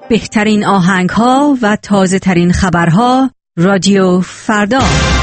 بهترین آهنگ‌ها و تازه‌ترین خبرها رادیو فردا.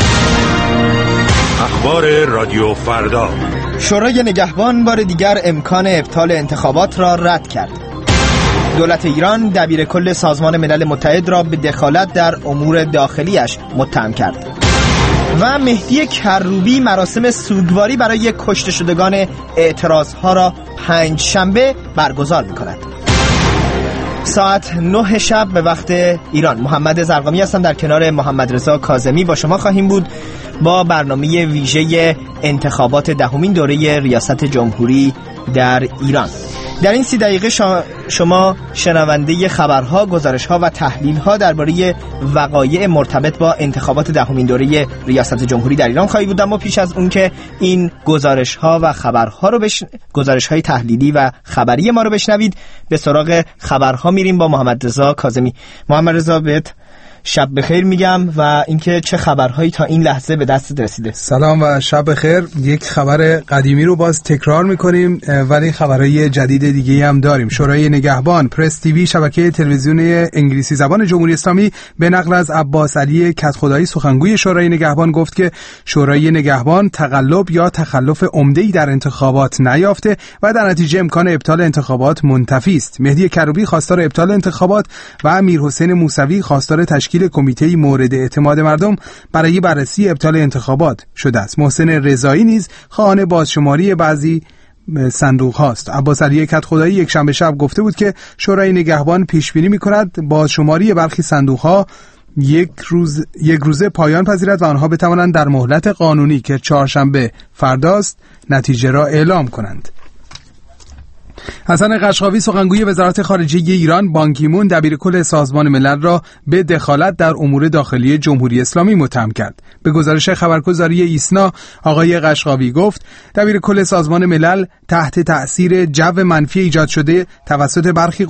اخبار رادیو فردا. شورای نگهبان بار دیگر امکان ابطال انتخابات را رد کرد. دولت ایران دبیرکل سازمان ملل متحد را به دخالت در امور داخلیش متهم کرد. و مهدی کروبی مراسم سوگواری برای کشته شدگان اعتراضها را پنجشنبه برگزار می‌کند. ساعت 9 شب به وقت ایران. محمد زرقامی هستم، در کنار محمد رضا کاظمی با شما خواهیم بود با برنامه ویژه انتخابات دهمین دوره ریاست جمهوری در ایران. در این 30 دقیقه شما شنونده خبرها، گزارشها و تحلیلها درباره وقایع مرتبط با انتخابات دهمین دوره ریاست جمهوری در ایران خواهید بود. اما پیش از اون که این گزارشها و خبرها رو گزارشهای تحلیلی و خبری ما رو بشنوید، به سراغ خبرها میریم با محمد رضا کاظمی. محمد رضا، بهت شب بخیر میگم و اینکه چه خبرهایی تا این لحظه به دست رسیده. سلام و شب بخیر. یک خبر قدیمی رو باز تکرار میکنیم ولی خبرهای جدید دیگه هم داریم. شورای نگهبان، پرس تیوی، شبکه تلویزیونی انگلیسی زبان جمهوری اسلامی به نقل از عباس علی کدخدایی سخنگوی شورای نگهبان گفت که شورای نگهبان تقلب یا تخلف عمده‌ای در انتخابات نیافته و در نتیجه امکان ابطال انتخابات منتفی است. مهدی کروبی خواستار ابطال انتخابات و امیرحسین موسوی خواستار تشکیل کمیته مورد اعتماد مردم برای بررسی ابطال انتخابات شده است. محسن رضایی نیز خواهان بازشماری بعضی صندوق هاست. عباس علی کدخدایی یک شنبه شب گفته بود که شورای نگهبان پیش بینی می‌کند بازشماری برخی صندوق ها یک روزه پایان پذیرد و آنها بتوانند در مهلت قانونی که چهارشنبه فرداست نتیجه را اعلام کنند. حسن قشقاوی سخنگوی وزارت خارجه ایران، بان کی مون دبیرکل سازمان ملل را به دخالت در امور داخلی جمهوری اسلامی متهم کرد. به گزارش خبرگزاری ایسنا، آقای قشقاوی گفت دبیرکل سازمان ملل تحت تأثیر جو منفی ایجاد شده توسط برخی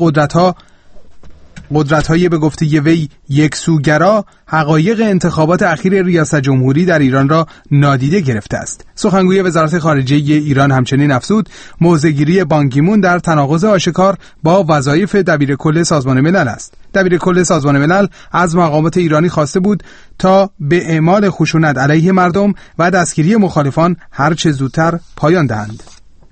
قدرت‌های به گفته وی یکسوگرا حقایق انتخابات اخیر ریاست جمهوری در ایران را نادیده گرفته است. سخنگوی وزارت خارجه ایران همچنین افزود موضع‌گیری بان کی مون در تناقض آشکار با وظایف دبیرکل سازمان ملل است. دبیرکل سازمان ملل از مقامات ایرانی خواسته بود تا به اعمال خشونت علیه مردم و دستگیری مخالفان هر چه زودتر پایان دهند.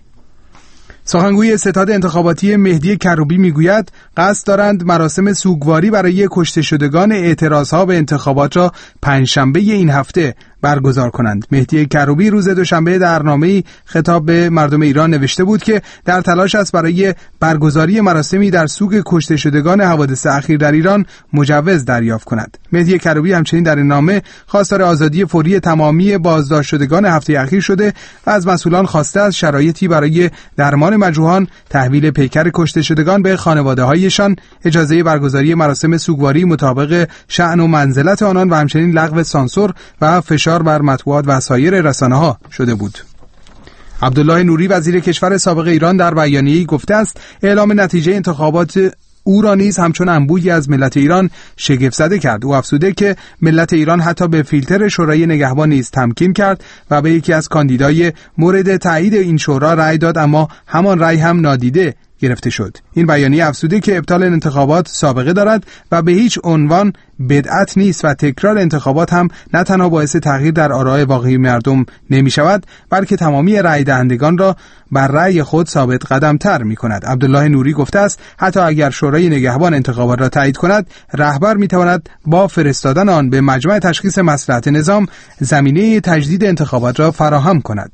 سخنگوی ستاد انتخاباتی مهدی کروبی میگوید قصد دارند مراسم سوگواری برای کشته شدگان اعتراضها به انتخابات را پنجشنبه این هفته برگزار کنند. مهدی کروبی روز دوشنبه در نامه‌ای خطاب به مردم ایران نوشته بود که در تلاش است برای برگزاری مراسمی در سوگ کشته شدگان حوادث اخیر در ایران مجوز دریافت کند. مهدی کروبی همچنین در این نامه خواستار آزادی فوری تمامی بازداشت شدگان هفته اخیر شده و از مسئولان خواسته است شرایطی برای درمان مجروحان، تحویل پیکر کشته شدگان به خانواده‌هایشان، اجازه برگزاری مراسم سوگواری مطابق شأن و منزلت آنان و همچنین لغو سانسور و فشار بر مطبوعات و سایر رسانه‌ها شده بود. عبدالله نوری وزیر کشور سابق ایران در بیانیه‌ای گفته است اعلام نتیجه انتخابات او را نیز همچون انبوهی از ملت ایران شگفت زده کرد. او افزوده که ملت ایران حتی به فیلتر شورای نگهبان نیز تمکین کرد و به یکی از کاندیدای مورد تایید این شورا رأی داد، اما همان رأی هم نادیده گرفته شد. این بیانیه افزوده که ابطال انتخابات سابقه دارد و به هیچ عنوان بدعت نیست و تکرار انتخابات هم نه تنها باعث تغییر در آراء واقعی مردم نمی شود بلکه تمامی رأی دهندگان را بر رأی خود ثابت قدم تر می کند. عبدالله نوری گفته است حتی اگر شورای نگهبان انتخابات را تایید کند، رهبر می تواند با فرستادن آن به مجمع تشخیص مصلحت نظام زمینه تجدید انتخابات را فراهم کند.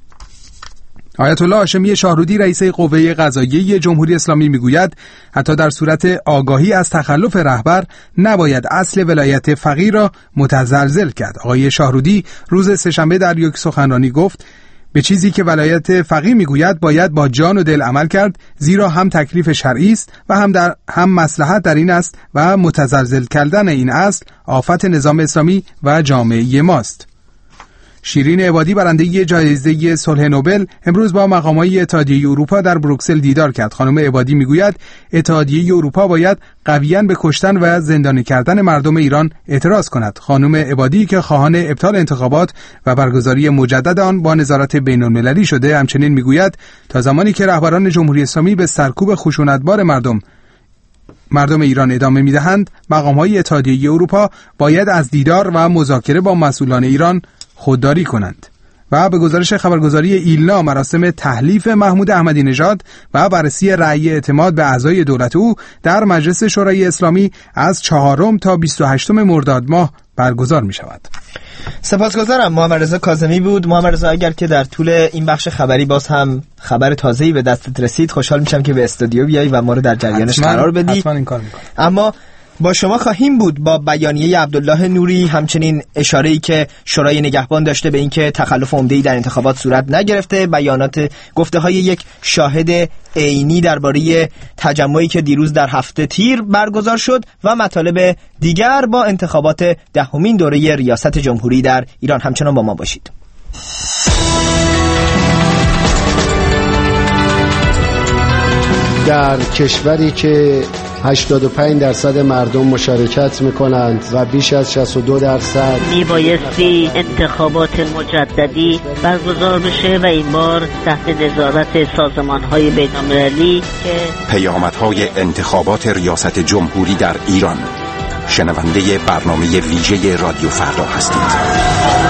آیت الله هاشمی شاهرودی رئیس قوه قضاییه جمهوری اسلامی میگوید حتی در صورت آگاهی از تخلف رهبر نباید اصل ولایت فقیه را متزلزل کرد. آقای شاهرودی روز سه‌شنبه در یک سخنرانی گفت به چیزی که ولایت فقیه میگوید باید با جان و دل عمل کرد، زیرا هم تکلیف شرعی است و هم مصلحت در این است و متزلزل کردن این اصل آفت نظام اسلامی و جامعه ماست. شیرین عبادی برنده جایزه صلح نوبل امروز با مقامات اتحادیه اروپا در بروکسل دیدار کرد. خانم عبادی میگوید اتحادیه اروپا باید قویاً به کشتن و زندانی کردن مردم ایران اعتراض کند. خانم عبادی که خواهان ابطال انتخابات و برگزاری مجدد آن با نظارت بین‌المللی شده، همچنین میگوید تا زمانی که رهبران جمهوری اسلامی به سرکوب خشونتبار مردم مردم ایران ادامه می‌دهند مقام‌های اتحادیه اروپا باید از دیدار و مذاکره با مسئولان ایران خودداری کنند. و به گزارش خبرگزاری ایلنا، مراسم تحلیف محمود احمدی نژاد و بررسی رأی اعتماد به اعضای دولت او در مجلس شورای اسلامی از 4 تا 28 مرداد ماه برگزار می شود. سپاسگزارم. محمد رضا کاظمی بود. محمد رضا، اگر که در طول این بخش خبری باز هم خبر تازه‌ای به دستت رسید، خوشحال میشم که به استودیو بیایی و ما رو در جریانش قرار بدی. حتما این کار میکنم. اما با شما خواهیم بود با بیانیه عبدالله نوری، همچنین اشاره‌ای که شورای نگهبان داشته به اینکه تخلف عمده‌ای در انتخابات صورت نگرفته، بیانات گفته‌های یک شاهد عینی درباره تجمعی که دیروز در 7 تیر برگزار شد و مطالب دیگر با انتخابات 10مین دوره ریاست جمهوری در ایران. همچنان با ما باشید. در کشوری که 85% مردم مشارکت میکنند و بیش از 62% میبایستی انتخابات مجددی برگزار بشه و این بار تحت نظارت سازمان‌های بین‌المللی که پیامدهای انتخابات ریاست جمهوری در ایران. شنونده برنامه ویژه رادیو فردا هستید.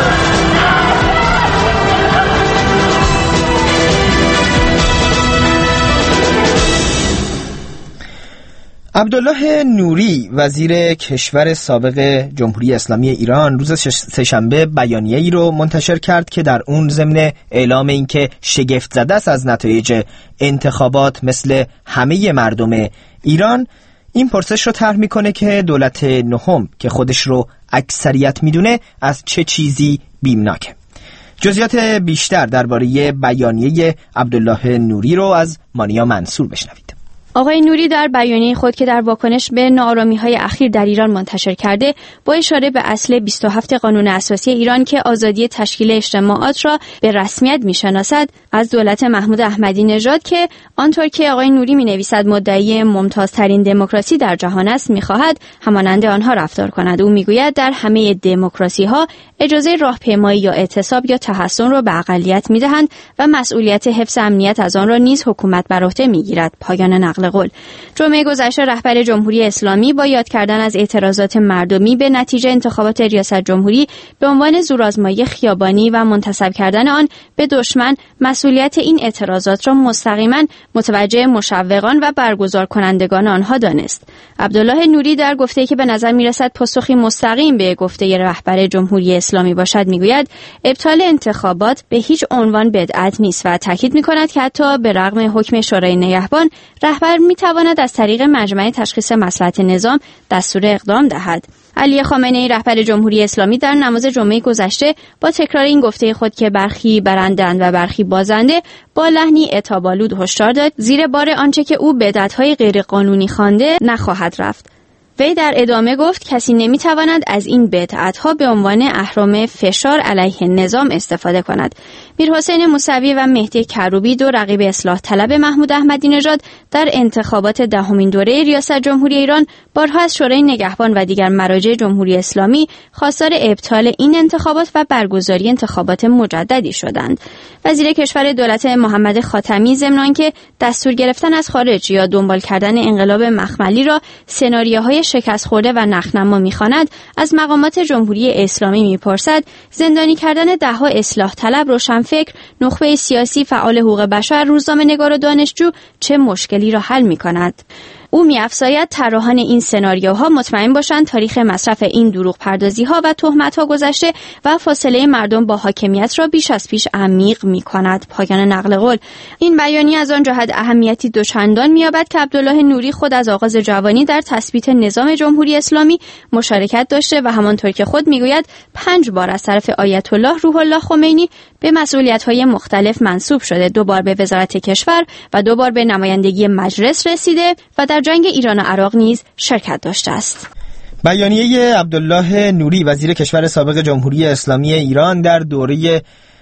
عبدالله نوری، وزیر کشور سابق جمهوری اسلامی ایران، روز سه‌شنبه بیانیه‌ای رو منتشر کرد که در اون ضمن اعلام اینکه شگفت زده است از نتایج انتخابات مثل همه مردم ایران، این پرسش رو طرح میکنه که دولت نهم که خودش رو اکثریت میدونه از چه چیزی بیمناکه. جزئیات بیشتر درباره بیانیه عبدالله نوری رو از مانیا منصور بشنوید. آقای نوری در بیانیه خود که در واکنش به ناآرامی‌های اخیر در ایران منتشر کرده، با اشاره به اصل 27 قانون اساسی ایران که آزادی تشکیل اجتماعات را به رسمیت می‌شناسد، از دولت محمود احمدی نژاد که آنطور که آقای نوری می‌نویسد مدعی ممتازترین دموکراسی در جهان است، می‌خواهد همانند آنها رفتار کند. او می‌گوید در همه دموکراسی‌ها اجازه راهپیمایی یا اعتصاب یا تحصن را به اقلیت می‌دهند و مسئولیت حفظ امنیت از آن را نیز حکومت بر عهده می‌گیرد. پایان نقل قول. جمعه گذشته رهبر جمهوری اسلامی با یاد کردن از اعتراضات مردمی به نتیجه انتخابات ریاست جمهوری به عنوان زورآزمایی خیابانی و منتسب کردن آن به دشمن، مسئولیت این اعتراضات را مستقیما متوجه مشوقان و برگزار کنندگان آنها دانست. عبدالله نوری در گفته‌ای که به نظر می‌رسد پاسخی مستقیم به گفته رهبر جمهوری اسلامی باشد می‌گوید ابطال انتخابات به هیچ عنوان بدعت نیست و تاکید می‌کند که حتی به رغم حکم شورای نگهبان رهبر می‌تواند از طریق مجمع تشخیص مصلحت نظام دستور اقدام دهد. علی خامنه‌ای رهبر جمهوری اسلامی در نماز جمعه گذشته با تکرار این گفته خود که برخی برندند و برخی بازنده با لحنی عتاب‌آلود هشدار داد زیر بار آنچه که او بدعت‌های غیرقانونی خوانده نخواهد رفت. وی در ادامه گفت کسی نمیتواند از این بدعت‌ها به عنوان اهرم فشار علیه نظام استفاده کند. میرحسین موسوی و مهدی کروبی، دو رقیب اصلاح طلب محمود احمدی نژاد، در انتخابات 10مین دوره ریاست جمهوری ایران بارها از شورای نگهبان و دیگر مراجع جمهوری اسلامی خواستار ابطال این انتخابات و برگزاری انتخابات مجددی شدند. وزیر کشور دولت محمد خاتمی ضمن آنکه دستور گرفتن از خارج یا دنبال کردن انقلاب مخملی را سناریوهای شکست خورده و نخنما می‌خواند، از مقامات جمهوری اسلامی می‌پرسد زندانی کردن ده‌ها اصلاح طلب، روشنفکر، نخبه سیاسی، فعال حقوق بشر، روزنامه‌نگار و دانشجو چه مشکلی را حل می‌کند. او می‌افزاید طراحان این سناریوها مطمئن باشند تاریخ مصرف این دروغ پردازی‌ها و تهمت‌ها گذشته و فاصله مردم با حاکمیت را بیش از پیش عمیق می‌کند. پایان نقل قول. این بیانیه از آن جهت اهمیتی دوچندان می‌یابد که عبدالله نوری خود از آغاز جوانی در تثبیت نظام جمهوری اسلامی مشارکت داشته و همانطور که خود می‌گوید 5 بار از طرف آیت الله روح الله خمینی به مسئولیت‌های مختلف منصوب شده، 2 بار به وزارت کشور و 2 بار به نمایندگی مجلس رسیده و در جنگ ایران و عراق نیز شرکت داشته است. بیانیه عبدالله نوری، وزیر کشور سابق جمهوری اسلامی ایران، در دوره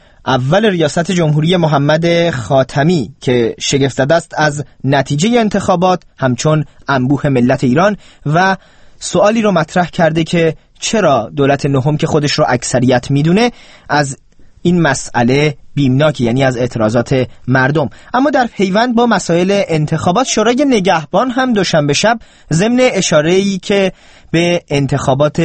اول ریاست جمهوری محمد خاتمی که شگفت زده است از نتیجه انتخابات همچون انبوه ملت ایران و سوالی رو مطرح کرده که چرا دولت نهم که خودش رو اکثریت میدونه از این مسئله بیمناکی، یعنی از اعتراضات مردم. اما در پیوند با مسائل انتخابات، شورای نگهبان هم دوشنبه شب ضمن اشاره‌ای که به انتخابات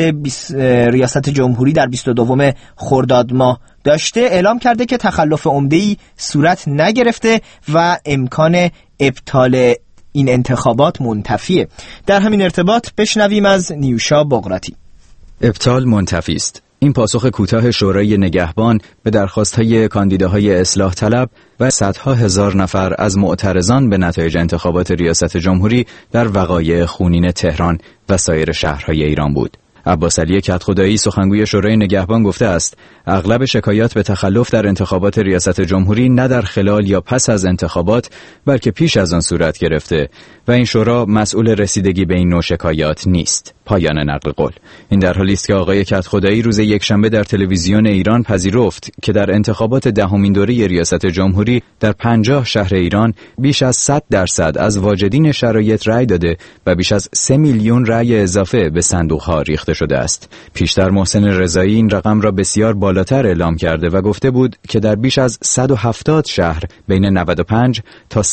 ریاست جمهوری در 22 خرداد ماه داشته اعلام کرده که تخلف عمده‌ای صورت نگرفته و امکان ابطال این انتخابات منتفیه. در همین ارتباط بشنویم از نیوشا بقراتی. ابطال منتفی است. این پاسخ کوتاه شورای نگهبان به درخواست‌های کاندیداهای اصلاح طلب و صدها هزار نفر از معترضان به نتایج انتخابات ریاست جمهوری در وقایع خونین تهران و سایر شهرهای ایران بود. عباس علی کدخدایی سخنگوی شورای نگهبان گفته است اغلب شکایات به تخلف در انتخابات ریاست جمهوری نه در خلال یا پس از انتخابات بلکه پیش از آن صورت گرفته و این شورا مسئول رسیدگی به این نوع شکایات نیست. پایان نقل قول. این در حالی است که آقای کدخدایی روز یکشنبه در تلویزیون ایران پذیرفت که در انتخابات دهمین دوره ریاست جمهوری در 50 شهر ایران بیش از 100% از واجدین شرایط رأی داده و بیش از 3 میلیون رأی اضافه به صندوق‌ها ریخته شده است. پیشتر محسن رضایی این رقم را بسیار بالاتر اعلام کرده و گفته بود که در بیش از 170 شهر بین 95 تا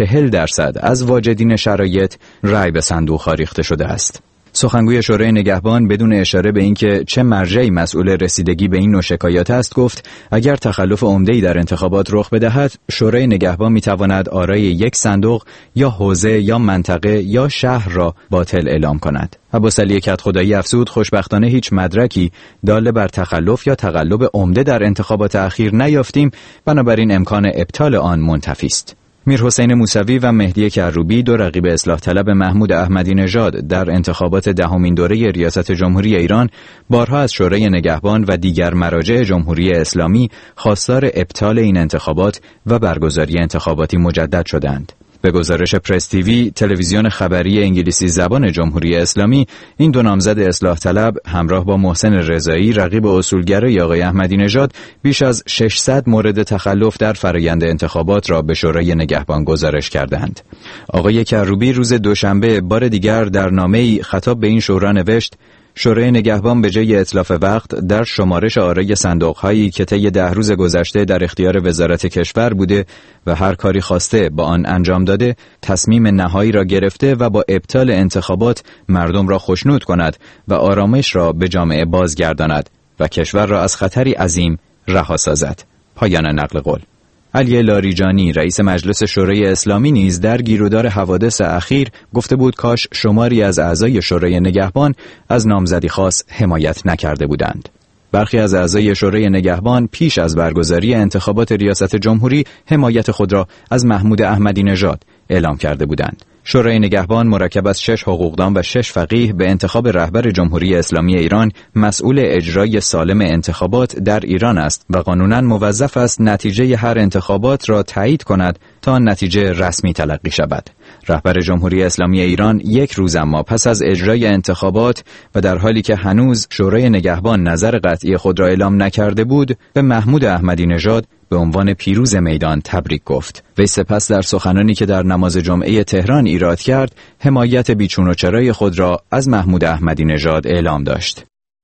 140% از واجدین شرایط رأی به صندوق‌ها ریخته شده است. سخنگوی شورای نگهبان بدون اشاره به اینکه چه مرجعی مسئول رسیدگی به این نوع شکایات است گفت اگر تخلف عمده‌ای در انتخابات رخ بدهد شورای نگهبان میتواند آرای یک صندوق یا حوزه یا منطقه یا شهر را باطل اعلام کند. عباس علی کدخدایی افزود خوشبختانه هیچ مدرکی دال بر تخلف یا تقلب عمده در انتخابات اخیر نیافتیم، بنابراین امکان ابطال آن منتفی است. میرحسین موسوی و مهدی کروبی دو رقیب اصلاح طلب محمود احمدی نژاد در انتخابات دهمین دوره ریاست جمهوری ایران بارها از شورای نگهبان و دیگر مراجع جمهوری اسلامی خواستار ابطال این انتخابات و برگزاری انتخاباتی مجدد شدند. به گزارش پرس تیوی، تلویزیون خبری انگلیسی زبان جمهوری اسلامی، این دو نامزد اصلاح طلب همراه با محسن رضایی رقیب اصولگرای آقای احمدی نژاد بیش از 600 مورد تخلف در فرآیند انتخابات را به شورای نگهبان گزارش کردند. آقای کروبی روز دوشنبه بار دیگر در نامه‌ای خطاب به این شورا نوشت: شورای نگهبان به جای اتلاف وقت در شمارش آرای صندوق‌هایی که طی 10 روز گذشته در اختیار وزارت کشور بوده و هر کاری خواسته با آن انجام داده، تصمیم نهایی را گرفته و با ابطال انتخابات مردم را خوشنود کند و آرامش را به جامعه بازگرداند و کشور را از خطری عظیم رها سازد. پایان نقل قول. علی لاریجانی رئیس مجلس شورای اسلامی نیز در گیرودار حوادث اخیر گفته بود کاش شماری از اعضای شورای نگهبان از نامزدی خاص حمایت نکرده بودند. برخی از اعضای شورای نگهبان پیش از برگزاری انتخابات ریاست جمهوری حمایت خود را از محمود احمدی نژاد اعلام کرده بودند. شورای نگهبان مرکب از 6 حقوقدان و 6 فقیه به انتخاب رهبر جمهوری اسلامی ایران مسئول اجرای سالم انتخابات در ایران است و قانوناً موظف است نتیجه هر انتخابات را تایید کند تا نتیجه رسمی تلقی شود. رهبر جمهوری اسلامی ایران یک روز اما پس از اجرای انتخابات و در حالی که هنوز شورای نگهبان نظر قطعی خود را اعلام نکرده بود، به محمود احمدی نژاد به عنوان پیروز میدان تبریک گفت. وی سپس در سخنانی که در نماز جمعه تهران ایراد کرد، حمایت بیچون و چرای خود را از محمود احمدی نژاد اعلام داشت.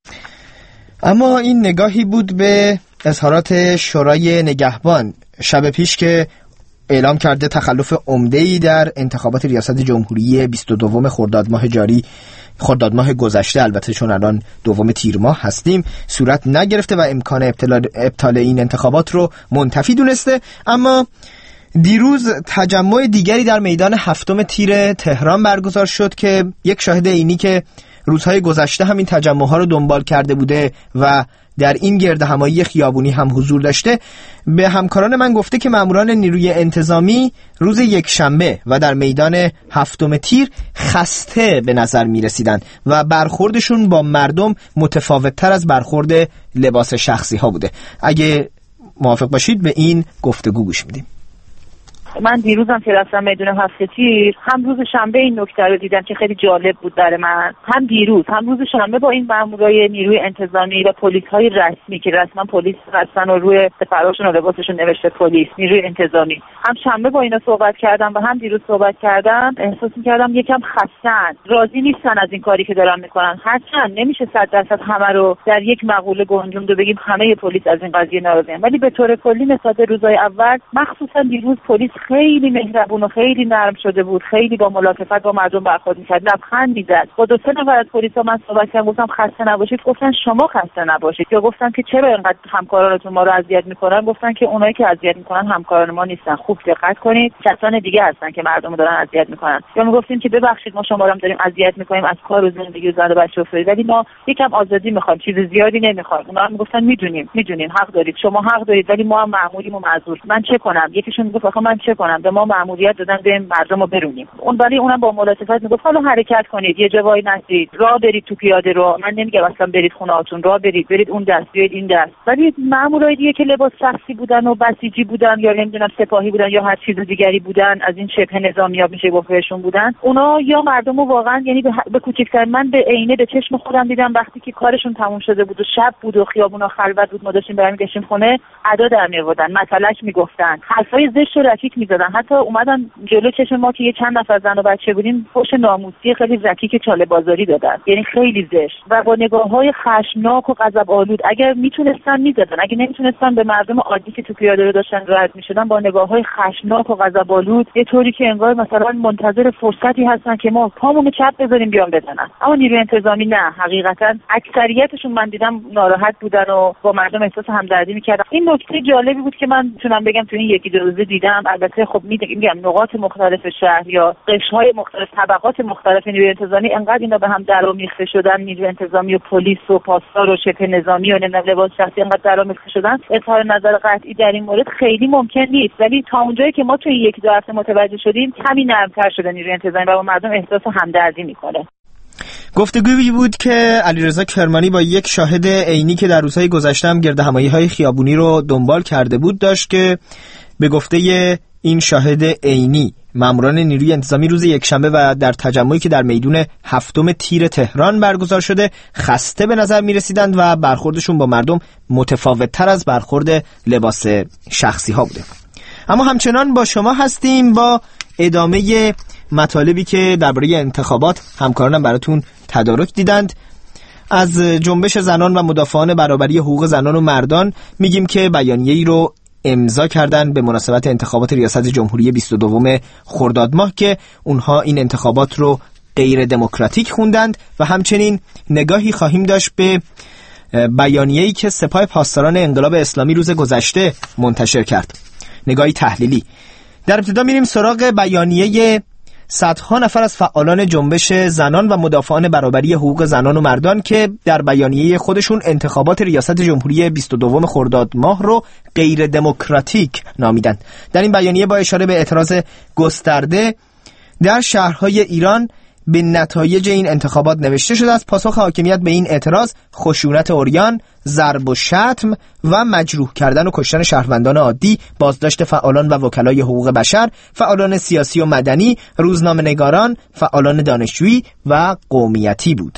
اما این نگاهی بود به اظهارات شورای نگهبان شب پیش که اعلام کرده تخلف عمده‌ای در انتخابات ریاست جمهوری 22 خرداد ماه گذشته، البته چون الان 2 تیر ماه هستیم، صورت نگرفته و امکان ابطال این انتخابات رو منتفی دونسته. اما دیروز تجمع دیگری در میدان 7 تیر تهران برگزار شد که یک شاهد عینی که روزهای گذشته همین تجمع‌ها رو دنبال کرده بوده و در این گردهمایی خیابونی هم حضور داشته، به همکاران من گفته که ماموران نیروی انتظامی روز یکشنبه و در میدان 7 تیر خسته به نظر می رسیدن و برخوردشون با مردم متفاوت‌تر از برخورد لباس شخصی ها بوده. اگه موافق باشید به این گفتگو گوش میدیم. من دیروزم که رفتم میدون هفته تیر، هم روز شنبه این نکته رو دیدم که خیلی جالب بود برای من، هم دیروز، هم روز شنبه با این مامورای نیروی انتظامی و پلیس‌های رسمی که رسما پلیس هستن و روی سپرهاشون و لباسشون نوشته پلیس، نیروی انتظامی، هم شنبه با اینا صحبت کردم و هم دیروز صحبت کردم. احساس می‌کردم یکم خستن، راضی نیستن از این کاری که دارن میکنن. هرچند نمیشه 100% همه رو در یک مقوله گنجوند و بگیم همه پلیس از این قضیه ناراضی‌اند، ولی به طور کلی نسبت به روزهای اول، مخصوصا دیروز، پلیس خیلی مهربون و خیلی نرم شده بود، خیلی با ملاطفت با مردم برخورد می‌کرد، لبخند می‌زد. با 2-3 نفر از پلیسا من صحبت کردم، گفتم خسته نباشید، گفتن شما خسته نباشید. یا گفتم که چرا اینقدر همکارانتون ما رو اذیت می‌کنن، گفتن که اونایی که اذیت می‌کنن همکاران ما نیستن، خوب دقت کنید، کسان دیگه هستن که مردم رو دارن اذیت می‌کنن. یا میگفتیم که ببخشید ما شما رو هم داریم اذیت می‌کنیم، از کار و زندگی و زن و بچه افتادید، ولی ما یکم آزادی می‌خوایم، چیز زیادی نمی‌خوایم. اونا هم میگفتن می‌دونیم حق دارید، شما حق دارید، ولی ما هم مأموریم و معذور. من چه کنم؟ یکیشون میگفت آخه من چه کنم؟ به ما مأموریت دادن بریم مردم رو برونیم. ولی اونم با ملاطفت میگفت حالا حرکت کنید، یه جایی نستید، راه برید تو پیاده رو، من نمیگم اصلا برید خونه‌هاتون، راه برید اون دست، بیاید این دست. ولی مأمورای دیگه که لباس شخصی بودن و بسیجی بودن یا نمیدونم سپاهی بودن یا هر چیز دیگری بودن، از این شبه نظامی‌ها میشه گفت بهشون بودن، اونا یا مردمو واقعا یعنی به کوچکترین، من به عینه به چشم خودم دیدم وقتی که کارشون تموم شده بود و شب بود و خیابونا خلوت بود، ما داشتیم برمیگشتیم خونه، ادا در می‌آوردن، مطلق میگفتن، حرفای زشت و رکیک می‌زدن، حتی اومدن جلو چشم ما که یه چند نفر زن و بچه بودیم فحش ناموسی خیلی رکیک چاله بازاری دادن، یعنی خیلی زشت و با نگاه‌های خشمناک و غضب آلود. اگر میتونستن می‌زدن، اگه نمیتونستن به مردم عادی که تو پیاده رو داشتن رد می‌شدن با نگاه‌های خشمناک و غضب آلود، یه طوری که انگار مثلا منتظر فرصتی هستن که ما پامون چپ بذاریم بیان بزنن. اما نیروی انتظامی نه، حقیقتا اکثریتشون من دیدم ناراحت بودن و با مردم احساس همدردی می‌کردن. این نکته جالبی بود که من میتونم بگم تو این 1-2 روزه دیدم. البته خب میگم نقاط مختلف شهر یا قشرهای مختلف، طبقات مختلف نیروی انتظامی انقدر اینا به هم درآمیخته شدن، نیروی انتظامی و پلیس و پاسدار و شبه نظامی و لباس شخصی انقدر درآمیخته شدن، اظهار نظر قطعی در این مورد خیلی ممکن نیست، ولی تا اونجایی که ما تو این 1-2 هفته متوجه شدیم کمی نرم‌تر شده نیروی انتظامی و با مردم احساس همدردی میکنه. گفتگویی بود که علیرضا کرمانی با یک شاهد عینی که در روزهای گذشته هم گردهمایی‌های خیابونی رو دنبال کرده بود داشت که به گفته این شاهد عینی ماموران نیروی انتظامی روز یکشنبه و در تجمعی که در میدون 7 تیر تهران برگزار شده خسته به نظر می رسیدند و برخوردشون با مردم متفاوت تر از برخورد لباس شخصی ها بوده. اما همچنان با شما هستیم با ادامه مطالبی که درباره انتخابات همکارانم براتون تدارک دیدند. از جنبش زنان و مدافعان برابری حقوق زنان و مردان میگیم که بیانیه‌ای رو امضا کردن به مناسبت انتخابات ریاست جمهوری 22 خرداد ماه که اونها این انتخابات رو غیر دموکراتیک خوندند و همچنین نگاهی خواهیم داشت به بیانیه‌ای که سپاه پاسداران انقلاب اسلامی روز گذشته منتشر کرد، نگاهی تحلیلی. در ابتدا میریم سراغ بیانیه صدها نفر از فعالان جنبش زنان و مدافعان برابری حقوق زنان و مردان که در بیانیه خودشون انتخابات ریاست جمهوری 22 خرداد ماه رو غیر دموکراتیک نامیدند. در این بیانیه با اشاره به اعتراض گسترده در شهرهای ایران به نتایج این انتخابات نوشته شده است: پاسخ حاکمیت به این اعتراض خشونت عریان، ضرب و شتم و مجروح کردن و کشتن شهروندان عادی، بازداشت فعالان و وکلای حقوق بشر، فعالان سیاسی و مدنی، روزنامه‌نگاران، فعالان دانشجویی و قومیتی بود.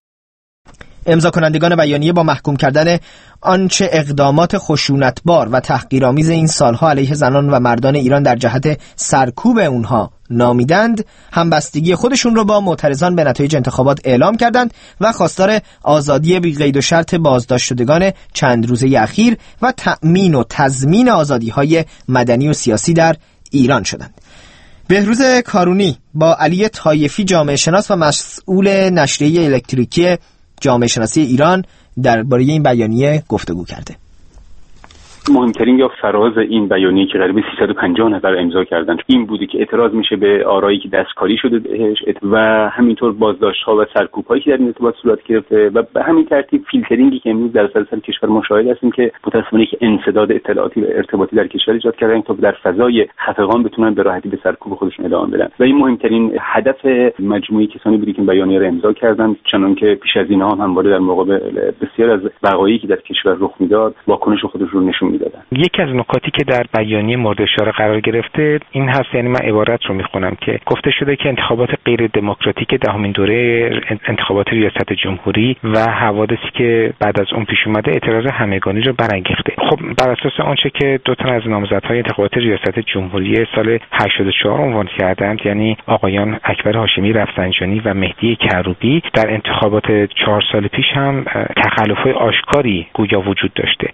امضا کنندگان بیانیه با محکوم کردن آنچه اقدامات خشونتبار و تحقیرآمیز این سالها علیه زنان و مردان ایران در جهت سرکوب اونها نامیدند، همبستگی خودشون رو با معترضان به نتایج انتخابات اعلام کردند و خواستار آزادی بی قید و شرط بازداشت شدگان چند روزه اخیر و تأمین و تضمین آزادی‌های مدنی و سیاسی در ایران شدند. بهروز کارونی با علی طایفی جامعه شناس و مسئول نشریه الکتریکی جامعه شناسی ایران درباره این بیانیه گفتگو کرده. مهمترین یا فراز این بیانیه که قریب 350 نفر امضا کردن این بوده که اعتراض میشه به آرایی که دستکاری شده بهش و همینطور بازداشت‌ها و سرکوب‌هایی که در این ارتباط صورت گرفته و به همین ترتیب فیلترینگی که امروز در سراسر کشور مشاهده هستیم که متأسفانه که انسداد اطلاعاتی و ارتباطی در کشور ایجاد کردن تا در فضای خفقان بتونن به راحتی به سرکوب خودشون ادامه بدن و این مهمترین هدف مجموعه کسانی بودی که بیانیه را امضا کردند، چنانکه پیش از اینها همواره در مقابل بسیار از وقایعی که در کشور رخ میداد واکنش خودشون رو نشون میدادن. یکی از نکاتی که در بیانیه مورد اشاره قرار گرفته این هست، یعنی من عبارت رو میخونم که گفته شده که انتخابات غیر دموکراتیک دهمین دوره انتخابات ریاست جمهوری و حوادثی که بعد از اون پیش اومده اعتراض همگانی رو برانگیخته. خب بر اساس آنچه که دو تا از نامزدهای انتخابات ریاست جمهوری سال 84 عنوان کردند، یعنی آقایان اکبر هاشمی رفسنجانی و مهدی کروبی، در انتخابات 4 سال پیش هم تخلف‌های آشکاری گویا وجود داشته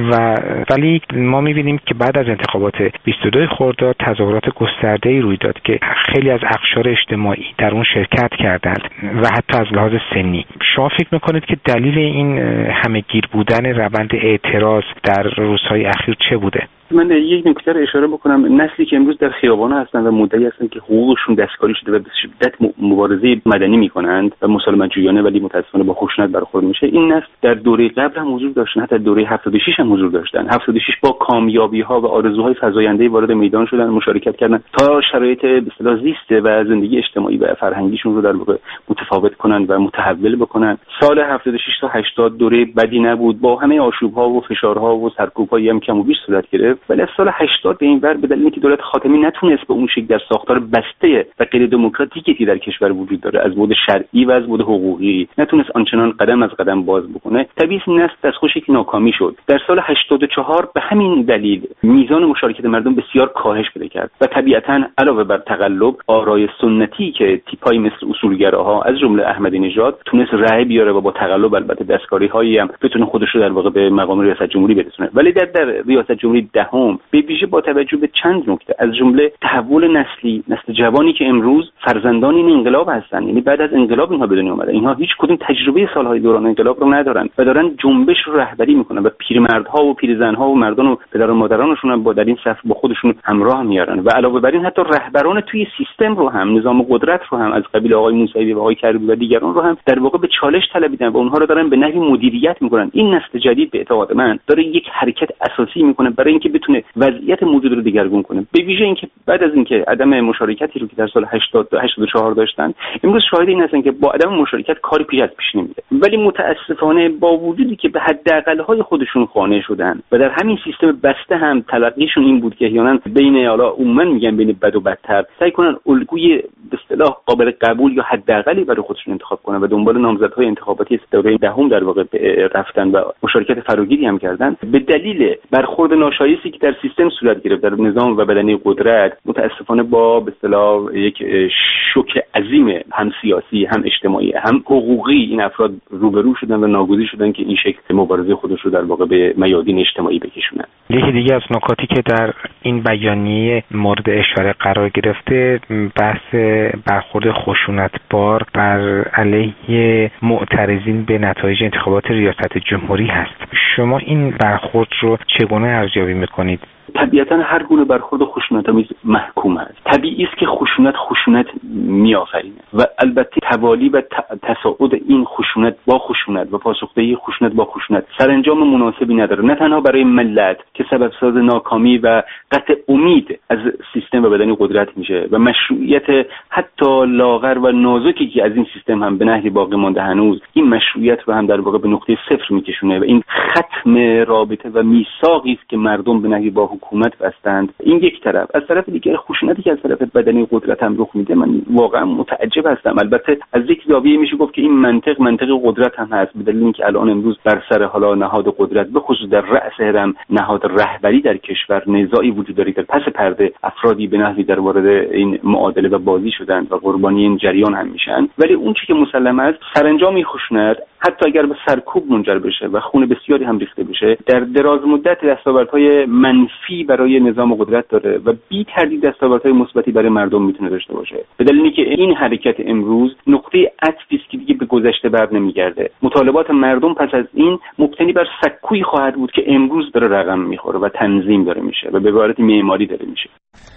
ولی ما می‌بینیم که بعد از انتخابات 22 خرداد تظاهرات گسترده‌ای روی داد که خیلی از اقشار اجتماعی در اون شرکت کردند و حتی از لحاظ سنی. شما فکر می‌کنید که دلیل این همه‌گیر بودن روند اعتراض در روزهای اخیر چه بوده؟ من یک نکته رو اشاره بکنم. نسلی که امروز در خیابان‌ها هستن و مدعی هستن که حقوقشون دستکاری شده و به شدت مبارزه مدنی می‌کنند و مسالمت جویانه ولی متأسفانه با خشونت برخورد میشه، این نسل در دوره قبل هم حضور داشتن، حتی دوره 76 هم حضور داشتن. 76 با کامیابی‌ها و آرزوهای فزاینده وارد میدان شدن، مشارکت کردن تا شرایط به اصطلاح زیست و زندگی اجتماعی و فرهنگیشون رو در واقع متفاوت کنن و متحول بکنن. سال 76 تا 80 دوره بدی نبود، با همه آشوب‌ها و فشارها و سرکوب‌هایی هم کم و بیش صورت گرفت، ولی از سال 80 به این ور به دلیل اینکه دولت خاتمی نتونست به اون شکل در ساختار بسته و غیر دموکراتیکی که در کشور وجود داره از بعد شرعی و از بعد حقوقی نتونست آنچنان قدم از قدم باز بکنه، طبیعی نسل از خودش ناکامی شد. در سال 84 به همین دلیل میزان مشارکت مردم بسیار کاهش پیدا کرد و طبیعتاً علاوه بر تقلب آرای سنتی که تیپای مثل اصولگراها از جمله احمدی نژاد تونست رأی بیاره و با تقلب البته دستکاری‌هایی هم بتونه خودش رو در واقع به مقام ریاست جمهوری برسونه، ولی در ریاست جمهوری دهم به ویژه با توجه به چند نکته از جمله تحول نسلی، نسل جوانی که امروز فرزندان این انقلاب هستن، یعنی بعد از انقلاب اینها به دنیا اومدن، اینها هیچ کدوم تجربه سالهای دوران انقلاب رو ندارن و دارن جنبش رو رهبری میکنن و پیرمردها و پیرزنها و مردان و پدر و مادرانشون هم با در این صف با خودشون همراه میارن و علاوه بر این حتی رهبران توی سیستم رو هم، نظام قدرت رو هم از قبیل آقای موسوی و آقای کروبی و دیگران رو هم در واقع به چالش طلبیدن و اونها رو دارن به نحوی مدیریت میکنن. این نسل جدید به اعتقاد من داره یک حرکت اساسی میکنه برای اینکه بتونه وضعیت موجود رو دیگرگون کنه. به ویژه اینکه بعد از اینکه عدم مشارکتی رو که در سال 80 تا 84 داشتن، امروز شاهد این هستن که با عدم مشارکت کاری پیش نمیره. ولی متاسفانه با وجودی که به حداقل‌های خودشون خانه شدن و در همین سیستم بسته هم تلقیشون این بود که احیانا بین حالا عموما میگن بین بد و بدتر سعی کنن الگوی به اصطلاح قابل قبول یا حداقلی برای خودشون انتخاب کنن و دنبال نامزدهای انتخاباتی دوره دهم در واقع رفتن و مشارکت فراگیری هم کردن. به دلیل برخورد ناشایستی که در سیستم صورت گرفت در نظام و بدنه قدرت، متاسفانه با به اصطلاح یک شوک عظیم هم سیاسی هم اجتماعی هم حقوقی این افراد روبرو شدن و ناگزیر شدن که این شکل مبارزه خودش رو در واقع به میادین اجتماعی بکشونن. یکی دیگه از نکاتی که در این بیانیه مورد اشاره قرار گرفته بحث برخورد خشونتبار بر علیه معترضین به نتایج انتخابات ریاست جمهوری هست. شما این برخورد رو چگونه ارزیابی میکنید؟ طبیعتاً هر گونه برخورد خشونت‌آمیز محکوم است. طبیعی است که خشونت می‌آفرینه و البته توالی و تصاعد این خشونت با خشونت و پاسخدهی خشونت با خشونت سرانجام مناسبی نداره، نه تنها برای ملت که سبب ساز ناکامی و قطع امید از سیستم و بدن قدرت میشه و مشروعیت حتی لاغر و نازکی که از این سیستم هم به نحوی باقی مانده هنوز، این مشروعیت رو هم در واقع به نقطه صفر میکشونه و این ختم رابطه و میثاقی است که مردم به نحوی با حکومت بستند. این یک طرف. از طرف دیگر خشونتی که از طرف بدنه قدرت هم رخ میده من واقعا متعجب هستم. البته از یک زاویه میشه گفت که این منطق قدرت هم هست، به دلیل اینکه الان امروز بر سر حالا نهاد قدرت به خصوص در رأس هرم نهاد رهبری در کشور نزاعی وجود داره که پس پرده افرادی به نحوی در وارد این معادله و بازی شدن و قربانی این جریان هم میشن. ولی اون چیزی که مسلم است سرانجام این خشونت حتی اگر به سرکوب منجر بشه و خون بسیاری هم ریخته بشه در دراز مدت دستاوردهای منفی برای نظام قدرت داره و بی تردید دستاوردهای مثبتی برای مردم میتونه داشته باشه. به دلیل اینکه این حرکت امروز نقطه عطفی است که دیگه به گذشته بر نمیگرده. مطالبات مردم پس از این مبتنی بر سکویی خواهد بود که امروز داره رقم میخوره و تنظیم داره میشه و به عبارت معماری داره میشه.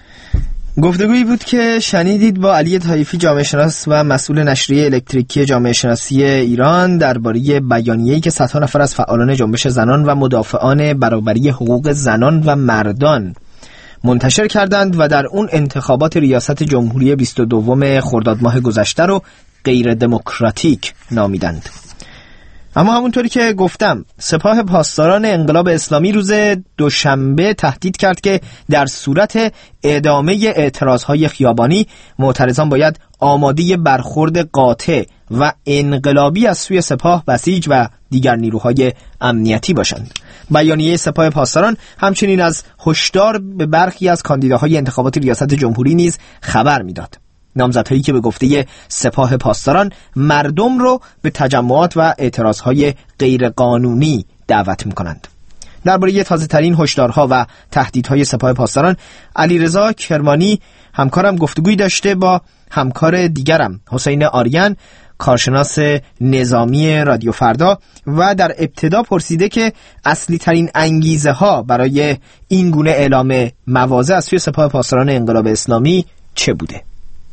گفتگویی بود که شنیدید با علی طایفی، جامعه شناس و مسئول نشریه الکتریکی جامعه شناسی ایران، درباره بیانیه‌ای که صدها نفر از فعالان جنبش زنان و مدافعان برابری حقوق زنان و مردان منتشر کردند و در اون انتخابات ریاست جمهوری 22 خرداد ماه گذشته رو غیر دموکراتیک نامیدند. اما همونطوری که گفتم سپاه پاسداران انقلاب اسلامی روز دوشنبه تهدید کرد که در صورت ادامه اعتراضهای خیابانی معترضان باید آماده برخورد قاطع و انقلابی از سوی سپاه، بسیج و دیگر نیروهای امنیتی باشند. بیانیه سپاه پاسداران همچنین از هشدار به برخی از کاندیداهای انتخابات ریاست جمهوری نیز خبر میداد. نامزدهایی که به گفته سپاه پاسداران مردم رو به تجمعات و اعتراضهای غیرقانونی دعوت میکنند. درباره تازه‌ترین هشدارها و تهدیدهای سپاه پاسداران علیرضا کرمانی همکارم گفتگویی داشته با همکار دیگرم حسین آریان، کارشناس نظامی رادیو فردا، و در ابتدا پرسیده که اصلی ترین انگیزه ها برای این گونه اعلام مواضع از سوی سپاه پاسداران انقلاب اسلامی چه بوده؟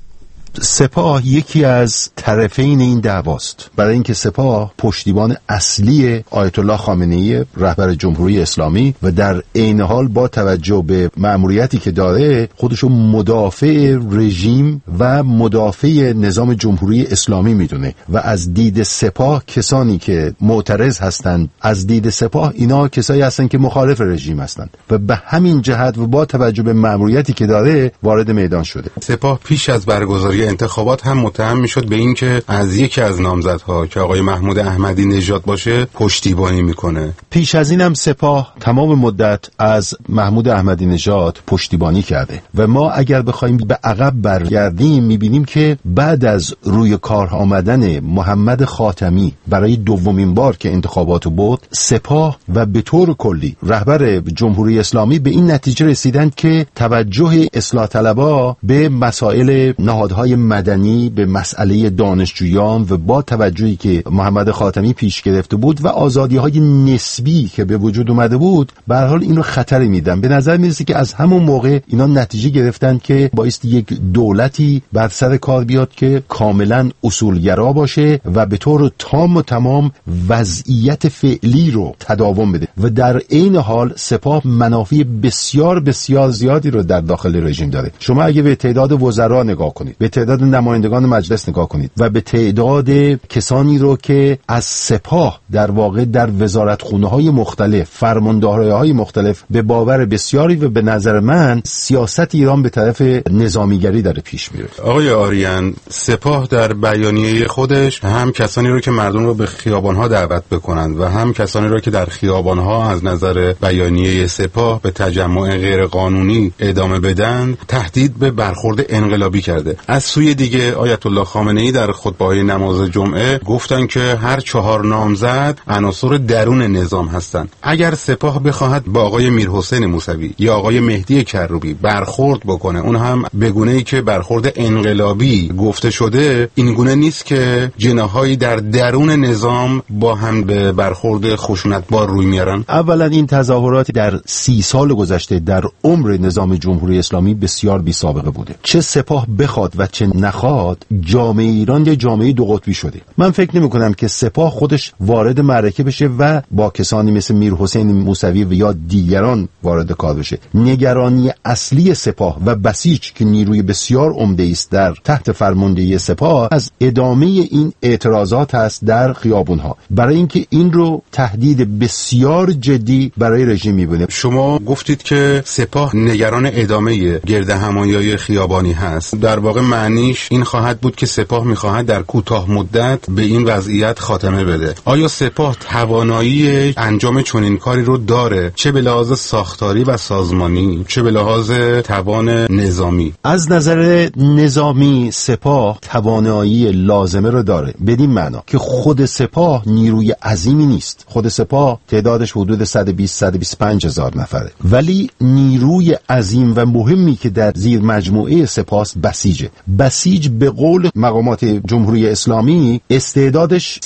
سپاه یکی از طرفین این دعواست، برای اینکه سپاه پشتیبان اصلی آیت الله خامنه‌ای رهبر جمهوری اسلامی و در عین حال با توجه به مأموریتی که داره خودشو مدافع رژیم و مدافع نظام جمهوری اسلامی میدونه و از دید سپاه کسانی که معترض هستند، از دید سپاه اینا کسایی هستن که مخالف رژیم هستند و به همین جهت و با توجه به مأموریتی که داره وارد میدان شده. سپاه پیش از برگزاری انتخابات هم متهم میشد به این که از یکی از نامزدها که آقای محمود احمدی نژاد باشه پشتیبانی میکنه. پیش از این هم سپاه تمام مدت از محمود احمدی نژاد پشتیبانی کرده و ما اگر بخوایم به عقب برگردیم میبینیم که بعد از روی کار آمدن محمد خاتمی برای دومین بار که انتخاباتو برد، سپاه و به طور کلی رهبر جمهوری اسلامی به این نتیجه رسیدند که توجه اصلاح طلبها به مسائل نهادهای مدنی، به مسئله دانشجویان و با توجهی که محمد خاتمی پیش گرفته بود و آزادی‌های نسبی که به وجود اومده بود، به هر حال این رو خطر میدن. به نظر میرسه که از همون موقع اینا نتیجه گرفتن که بایستی یک دولتی بر سر کار بیاد که کاملا اصولگرا باشه و به طور تام و تمام وضعیت فعلی رو تداوم بده و در عین حال سپاه منافع بسیار بسیار زیادی رو در داخل رژیم داره. شما اگه به تعداد وزرا نگاه کنید، به تعداد نمایندگان مجلس نگاه کنید و به تعداد کسانی رو که از سپاه در واقع در وزارتخونه‌های مختلف، فرمانداری‌های مختلف به باور بسیاری و به نظر من سیاست ایران به طرف نظامیگری داره پیش میره. آقای آریان، سپاه در بیانیه خودش هم کسانی رو که مردم رو به خیابان‌ها دعوت بکنند و هم کسانی رو که در خیابان‌ها از نظر بیانیه سپاه به تجمع غیرقانونی ادامه بدن تهدید به برخورد انقلابی کرده. از سوی دیگه آیت الله خامنه‌ای در خطبه‌های نماز جمعه گفتن که هر 4 نامزد عناصر درون نظام هستند. اگر سپاه بخواهد با آقای میرحسین موسوی یا آقای مهدی کروبی برخورد بکنه، اون هم به گونه‌ای که برخورد انقلابی گفته شده، این گونه نیست که جناحایی در درون نظام با هم به برخورد خشونتبار روی میارن. اولا این تظاهرات در 30 سال گذشته در عمر نظام جمهوری اسلامی بسیار بی سابقه بوده. چه سپاه بخواد و چه نخواد، جامعه ایران یه جامعه دو قطبی شده. من فکر نمی کنم که سپاه خودش وارد معرکه بشه و با کسانی مثل میرحسین موسوی و یا دیگران وارد کار بشه. نگرانی اصلی سپاه و بسیج که نیروی بسیار عمده است در تحت فرماندهی سپاه از ادامه این اعتراضات است در خیابونها، برای اینکه این رو تهدید بسیار جدی برای رژیم می‌بینه. شما گفتید که سپاه نگران ادامه گردهمایی‌های خیابانی هست. در واقع معنیش این خواهد بود که سپاه می‌خواهد در کوتاه مدت به این وضعیت خاتمه بده. آیا سپاه توانایی انجام چنین کاری رو داره، چه به لحاظ ساختاری و سازمانی، چه به لحاظ توان نظامی؟ از نظر نظامی سپاه توانایی لازمه رو داره، بدین معنا که خود سپاه نیروی عظیمی نیست. خود سپاه تعدادش حدود 120-125 هزار نفره، ولی نیروی عظیم و مهمی که در زیر مجموعه سپاه بسیجه. بسیج به قول مقامات جمهوری اسلامی استعدادش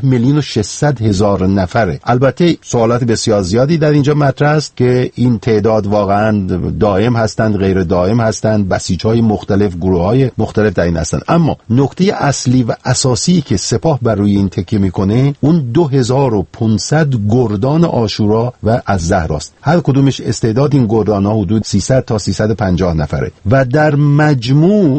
13,600,000 نفره. البته سوالات بسیار زیادی در اینجا مطرح است که این تعداد واقعا دائم هستند، غیر دائم هستند، بسیج‌های مختلف، گروه‌های مختلف در این هستند. اما نکته اصلی و اساسی که سپاه بر روی این تکیه میکنه اون 2500 گردان عاشورا و از زهراست. هر کدومش استعداد این گردان‌ها حدود 300 تا 350 نفره و در مجموع این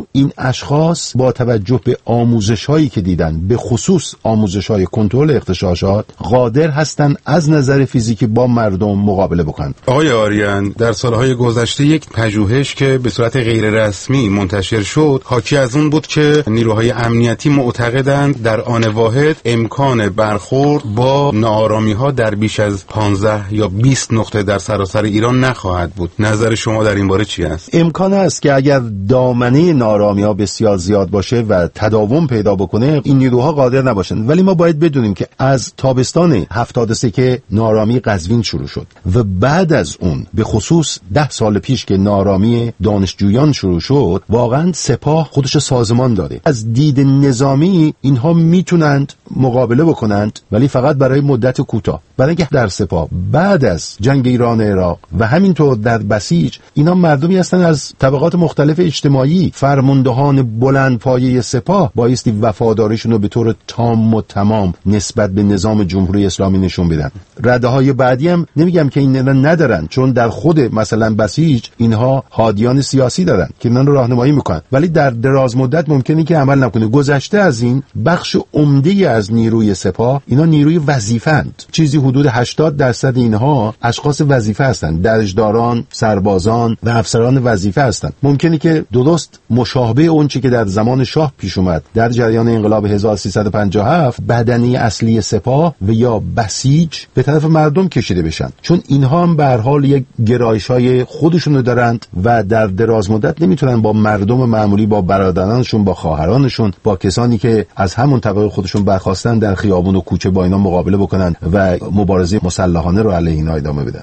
اشخاص با توجه به آموزش‌هایی که دیدن، به خصوص آموزش‌های کنترل اغتشاشات، قادر هستند از نظر فیزیکی با مردم مقابله بکنند. آقای آریان، در سالهای گذشته یک پژوهش که به صورت غیر رسمی منتشر شد حاکی از اون بود که نیروهای امنیتی معتقدند در آن واحد امکان برخورد با ناآرامی‌ها در بیش از 15 یا 20 نقطه در سراسر ایران نخواهد بود. نظر شما در این باره چی است؟ امکان است که اگر دامنه ناآرامی‌ها بسیار زیاد باشه و تداوم پیدا بکنه این نیروها قادر نباشند، ولی ما باید بدونیم که از تابستان 73 که ناآرامی قزوین شروع شد و بعد از اون به خصوص 10 سال پیش که ناآرامی دانشجویان شروع شد، واقعا سپاه خودش سازمان داره. از دید نظامی اینها میتونند مقابله بکنند ولی فقط برای مدت کوتاه، برای اینکه در سپاه بعد از جنگ ایران و عراق و همینطور در بسیج اینا مردمی هستن از طبقات مختلف اجتماعی. فرماندهان بلند پایه سپاه بایستی وفاداریشون رو به طور تام و تمام نسبت به نظام جمهوری اسلامی نشون بدن. رده‌های بعدی هم نمیگم که اینا ندارن، چون در خود مثلا بسیج اینها هادیان سیاسی دارن که اینا رو راهنمایی میکنن، ولی در دراز مدت ممکنه که عمل نکنه. گذشته از این بخش عمده از نیروی سپاه اینا نیروی وظیفه‌اند. چیزی حدود 80% اینها اشخاص وظیفه هستند، درجداران، سربازان و افسران وظیفه هستند. ممکنه که درست مشابه اون چیزی که در زمان شاه پیش اومد در جریان انقلاب 1357 بدنه اصلی سپاه و یا بسیج به طرف مردم کشیده بشن، چون اینها هم به هر حال یک گرایش‌های خودشونو دارند و در دراز مدت نمیتونن با مردم معمولی، با برادرانشون، با خواهرانشون، با کسانی که از همون طبقه خودشون برخاستن در خیابون و کوچه با اینا مقابله بکنن و مبارزه مسلحانه رو علیه اینا ادامه بدن.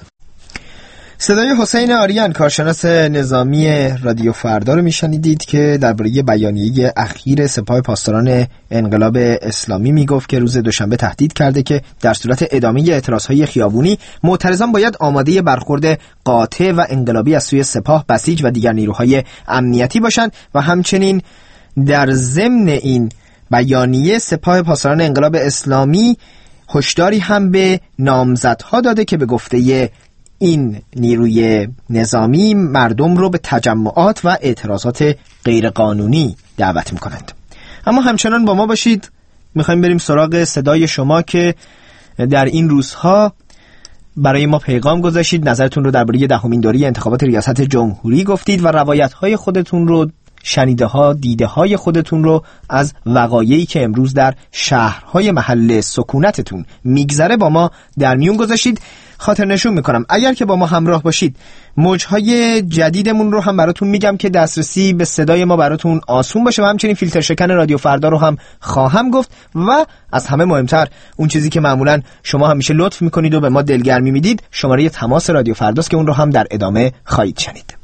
صدای حسین آریان، کارشناس نظامی رادیو فردا رو میشنیدید که درباره بیانیه اخیر سپاه پاسداران انقلاب اسلامی میگفت که روز دوشنبه تهدید کرده که در صورت ادامه اعتراضهای خیابونی معترضان باید آماده برخورد قاطع و انقلابی از سوی سپاه، بسیج و دیگر نیروهای امنیتی باشند. و همچنین در ضمن این بیانیه سپاه پاسداران انقلاب اسلامی هشداری هم به نامزدها داده که به گفته این نیروی نظامی مردم رو به تجمعات و اعتراضات غیرقانونی دعوت میکنند. اما همچنان با ما باشید، میخوایم بریم سراغ صدای شما که در این روزها برای ما پیغام گذاشتید، نظرتون رو درباره دهمین دوره انتخابات ریاست جمهوری گفتید و روایت‌های خودتون رو، شنیده ها، دیده های خودتون رو از وقایعی که امروز در شهرهای محل سکونتتون میگذره با ما در میون گذاشتید. خاطر نشون میکنم اگر که با ما همراه باشید موجهای جدیدمون رو هم براتون میگم که دسترسی به صدای ما براتون آسون باشه و همچنین فیلتر شکن رادیو فردا رو هم خواهم گفت. و از همه مهمتر اون چیزی که معمولا شما همیشه لطف میکنید و به ما دلگرمی میدید، شماره تماس رادیو فرداست که اون رو هم در ادامه خواهید شنید.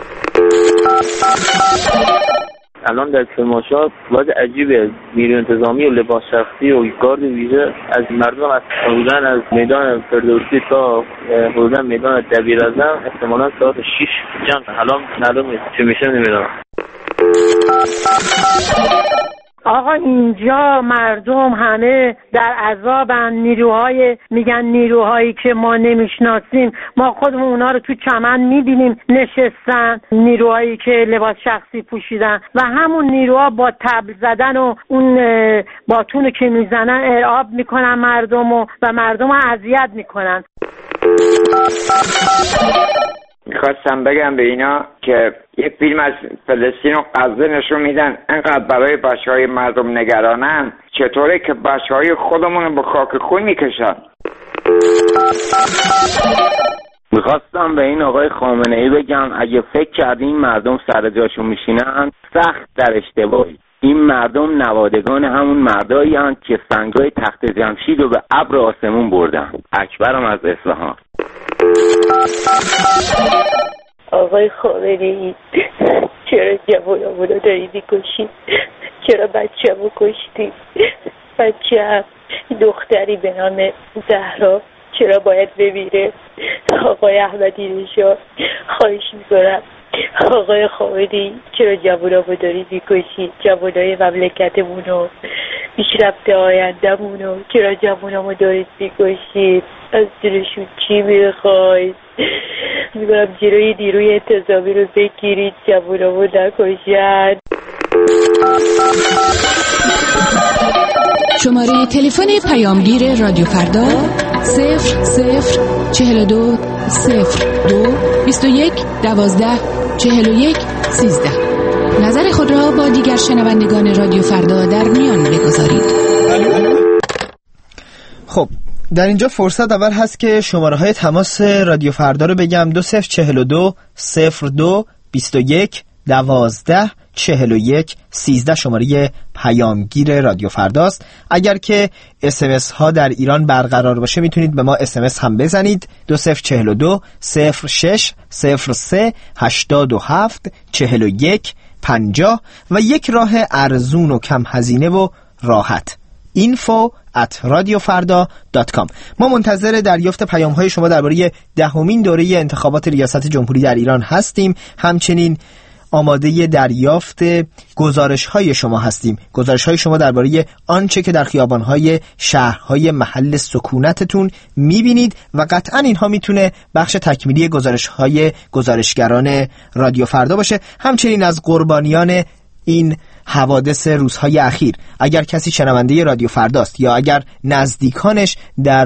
الان در کرمانشاه وضع عجیبه، نیروی انتظامی و لباس شخصی و گارد ویژه از مردم از حدوداً از میدان فردوسی تا حدوداً میدان دبیراعظم احتمالاً ساعت 6 جمع. الان معلومه چه میشه نمیدونم. آقا اینجا مردم همه در عذابن، نیروهایی که ما نمیشناسیم، ما خودمون اونا رو تو چمن میبینیم نشستن، نیروهایی که لباس شخصی پوشیدن و همون نیروها با طبل زدن و اون باتونو که میزنن ارعاب میکنن مردم و مردم رو اذیت میکنن. میخواستم بگم به اینا که یه فیلم از فلسطین و غزه نشون میدن، انقدر برای بچه‌های مردم نگرانن، چطوره که بچه‌های خودمون رو به خاک خون میکشن. میخواستم به این آقای خامنه‌ای بگم اگه فکر کردین مردم سر جاشون میشینن، سخت در اشتباهی. این مردم نوادگان همون مردایی هستند که سنگای تخت جمشید رو به ابر آسمون بردن. اکبرم از اصفهان. آقای خامنه‌ای چرا جوانمون رو داری میکشی؟ چرا بچه‌مو کشتی؟ بچه‌م دختری به نام زهرا چرا باید بمیره؟ آقای احمدی نژاد خواهش میکنم آقای خامنه‌ای چرا جوانمو داری میکشی؟ جوانای مملکتمونو، پیشرفت آینده‌مونو چرا جوانمو دارید میکشید؟ از دلشون چی میخواید؟ میگم جلوی نیروی انتظامی رو بگیرید، جوانمو نکشند. شماره تلفن پیامگیر رادیو فردا 0042 02 21 12 41 13. نظر خود را با دیگر شنوندگان رادیو فردا در میان بگذارید. خب در اینجا فرصت اول هست که شماره های تماس رادیو فردا رو بگم. 2042 02 21 12 41 13 شماره پیامگیر رادیو فرداست. اگر که SMS ها در ایران برقرار باشه میتونید به ما SMS هم بزنید. 2042 06 03 87 41 50 و یک راه ارزون و کم هزینه و راحت info@radiofarda.com. ما منتظر دریافت پیام‌های شما درباره 10مین دوره انتخابات ریاست جمهوری در ایران هستیم. همچنین آماده دریافت گزارش‌های شما هستیم. گزارش‌های شما درباره آنچه که در خیابان‌های شهرهای محل سکونتتون می‌بینید و قطعاً اینها میتونه بخش تکمیلی گزارش‌های گزارشگران رادیو فردا باشه. همچنین از قربانیان این حوادث روزهای اخیر، اگر کسی شنونده رادیو فرداست یا اگر نزدیکانش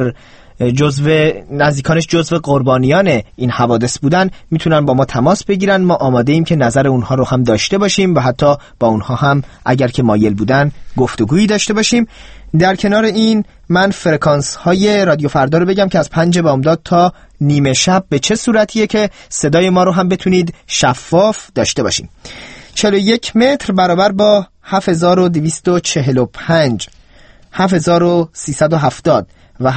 جزو قربانیان این حوادث بودن، میتونن با ما تماس بگیرن. ما آماده ایم که نظر اونها رو هم داشته باشیم و حتی با اونها هم اگر که مایل بودن گفتگویی داشته باشیم. در کنار این من فرکانس های رادیو فردا رو بگم که از 5 بامداد تا نیمه شب به چه صورتیه که صدای ما رو هم بتونید شفاف داشته باشیم. 41 متر برابر با 7245 7370 و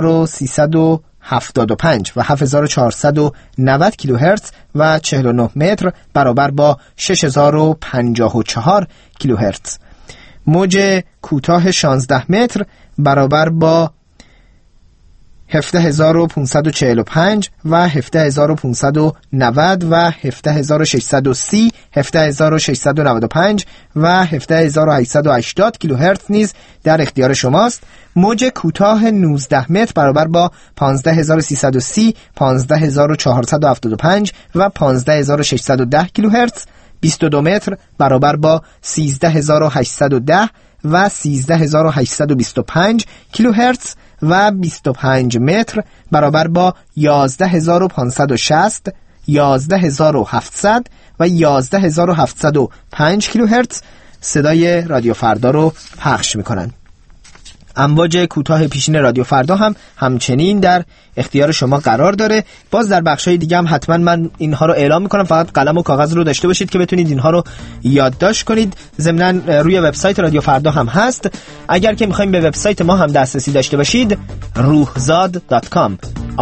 7375 و 7490 کیلوهرتز و 49 متر برابر با 6054 کیلوهرتز. موج کوتاه 16 متر برابر با 17545 و 17590 و 17630 17695 و 17880 کیلوهرتز نیز در اختیار شماست. موج کوتاه 19 متر برابر با 15330 15475 و 15610 کیلوهرتز. 22 متر برابر با 13810 و 13825 کیلوهرتز و 25 متر برابر با 11560 11700 و 11705 کیلوهرتز صدای رادیو فردا رو پخش میکنن. امواج کوتاه پیشین رادیو فردا هم همچنین در اختیار شما قرار داره. باز در بخشای دیگه هم حتما من اینها رو اعلام میکنم، فقط قلم و کاغذ رو داشته باشید که بتونید اینها رو یادداشت کنید. ضمناً روی وبسایت رادیو فردا هم هست. اگر که میخوایم به وبسایت ما هم دسترسی داشته باشید ruhzad.com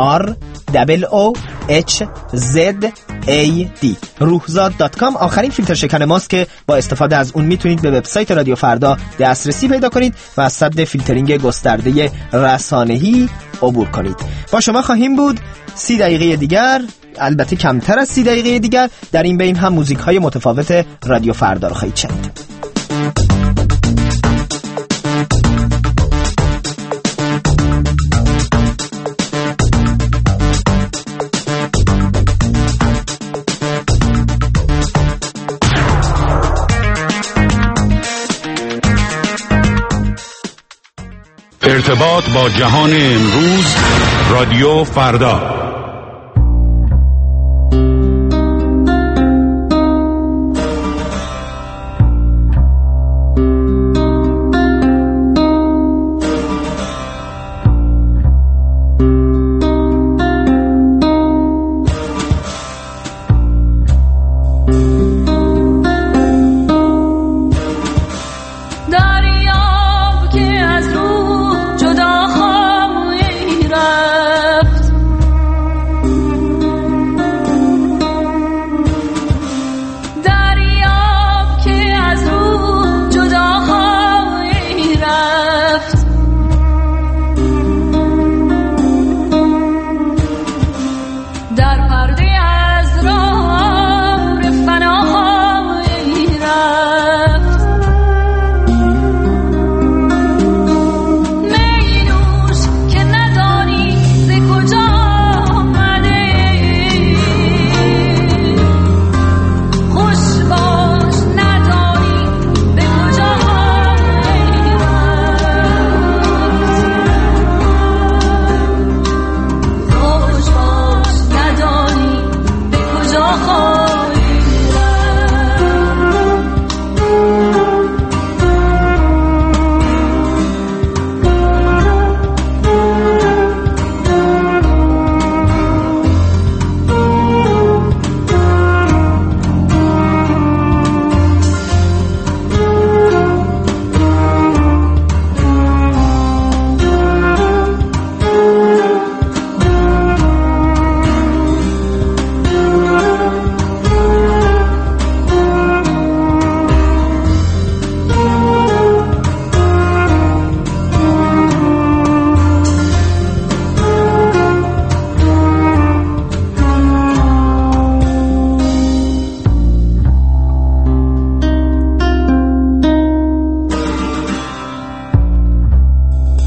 ROHZAD ruhzad.com آخرین فیلتر شکن ماست که با استفاده از اون میتونید به وبسایت رادیو فردا دسترسی پیدا کنید و از سد فیلترینگ گسترده رسانه‌ای عبور کنید. با شما خواهیم بود 30 دقیقه دیگر، البته کمتر از 30 دقیقه دیگر. در این بین هم موزیک های متفاوت رادیو فردا رو خواهید شنید. ارتباط با جهان امروز، رادیو فردا.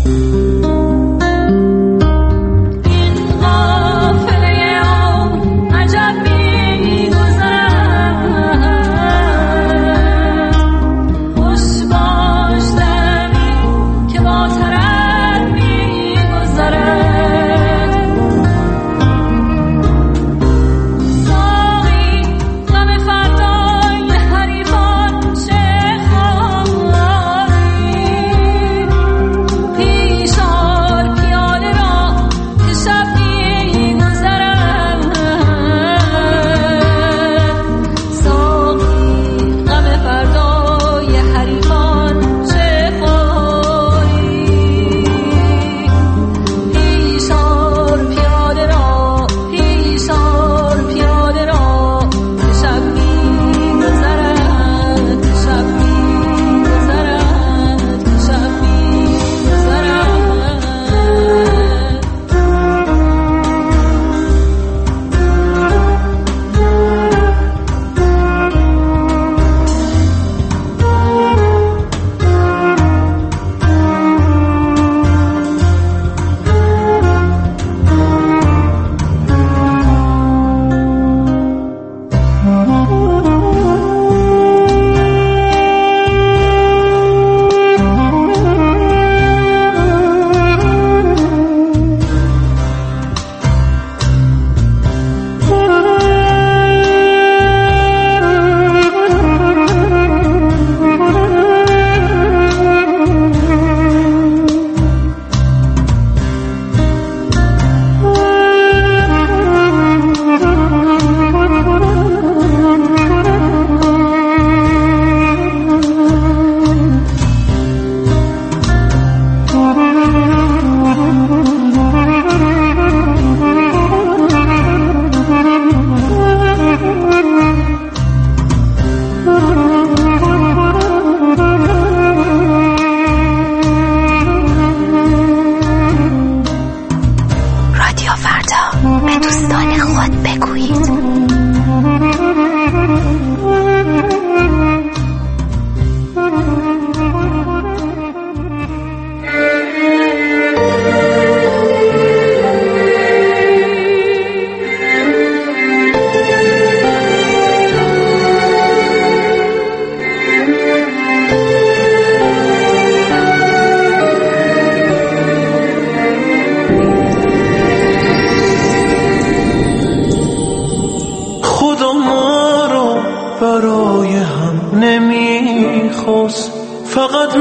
فقط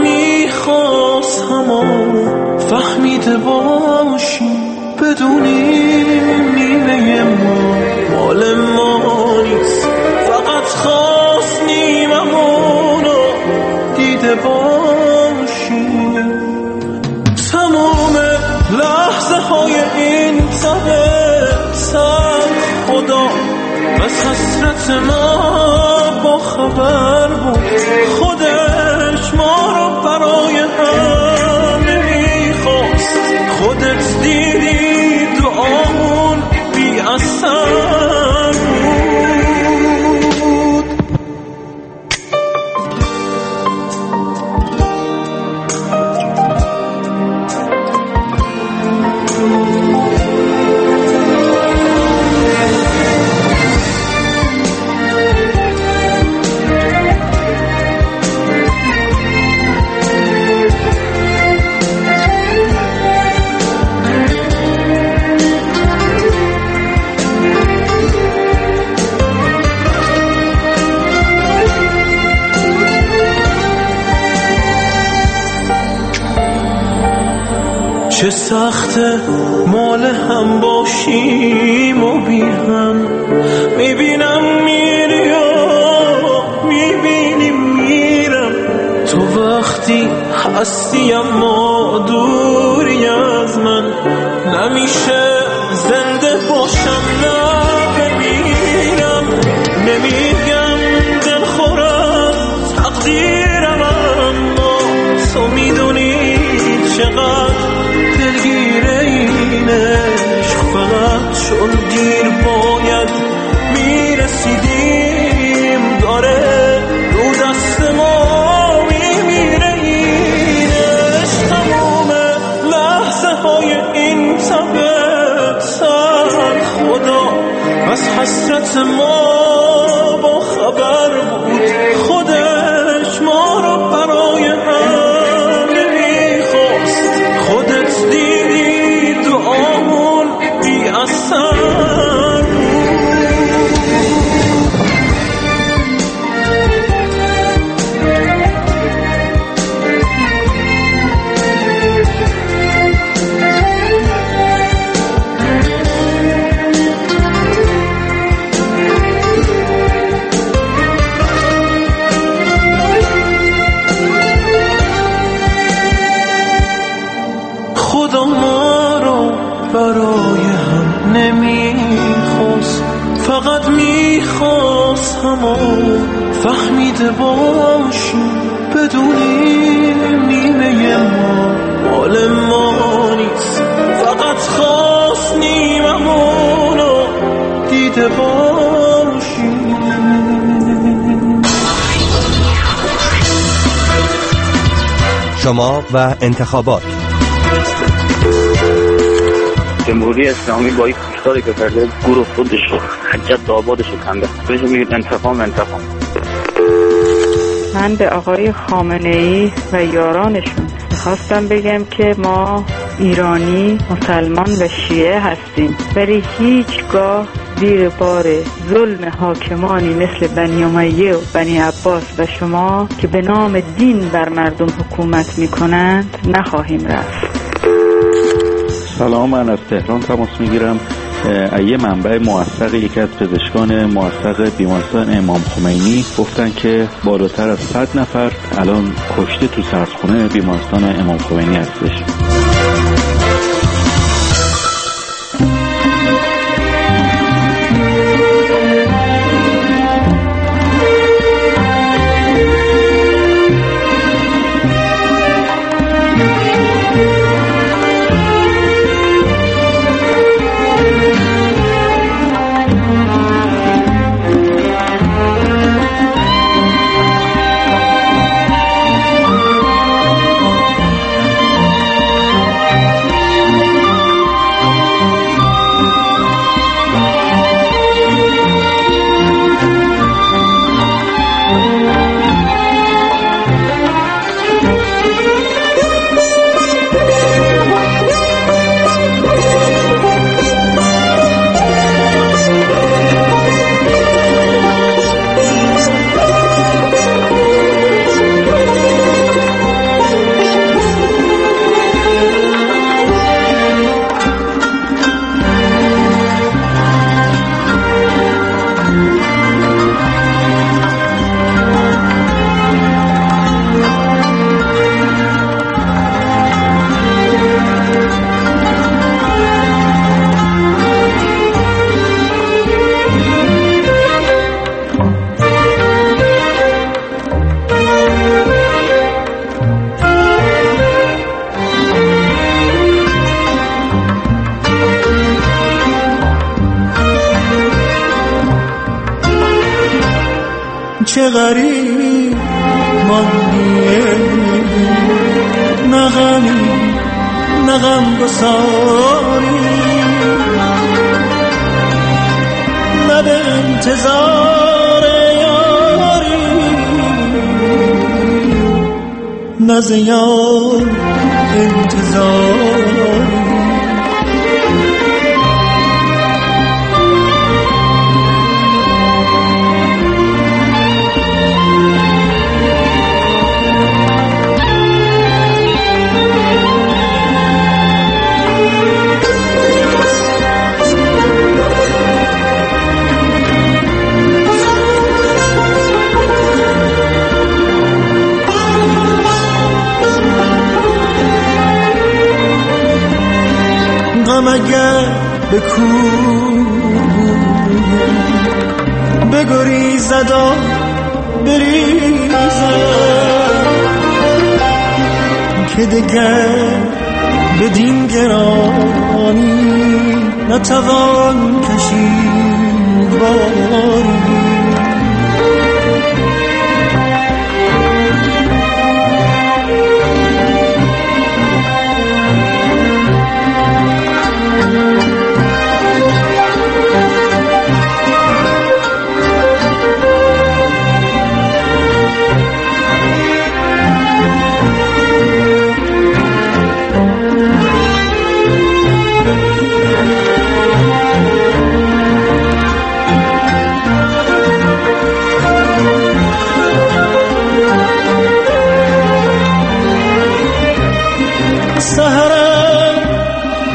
میخواست همون فهمیده باشیم بدونیم نیمه ما مال ما نیست، فقط خواستیم همونو دیده باشیم. تمام لحظه های این تبه سر خدا از حسرت ما با خبر بود، خودش ما رو برای هم نمیخواست. خودت دیدی دعامون بی اثر بود. چه سخته مال هم باشیم و بی هم، میبینم میری و میبینی میرم. تو وقتی هستی اما دوری از من، نمیشه زنده باشم نه بمیرم. نمیگم دلخورم تقدیرم، اما تو میدونی چقدر دلگیره این عشق. فقط چون دیر باید میرسیدیم، داره رو دست ما میمیره این عشق. تموم حسرت ما با خبر بود، خودش ما رو برای هم نمیخواست. خودت دیدی دعامون بی اثر بود. خدا ما رو برای هم نمیخواست، فقط میخواست همو فهمیده باشیم، بدونیم نیمه ما مال ما نیست، فقط خواست نیممون رو دیده باشیم. شما و انتخابات. جمهوری اسلامی با این کشتاری که کرده گروه خودش رو حجت آبادش رو کنده، بهش میگه انتقام. من به آقای خامنه‌ای و یارانشون خواستم بگم که ما ایرانی مسلمان و شیعه هستیم، ولی هیچگاه زیر بار ظلم حاکمانی مثل بنی امیه و بنی عباس و شما که به نام دین بر مردم حکومت میکنند نخواهیم رفت. سلام، من از تهران تماس میگیرم. یه منبع موثق یکی از پزشکان موثق بیمارستان امام خمینی گفتن که بالاتر از 100 نفر الان کشته تو سردخونه بیمارستان امام خمینی هستش. چه غریب ماندیه، نه غمی نه غم گساری، نه به انتظار یاری، نه زیان انتظاری. غم اگر به بگریزد و بریزد که دگر بدین گرانی نتوان کشید باری.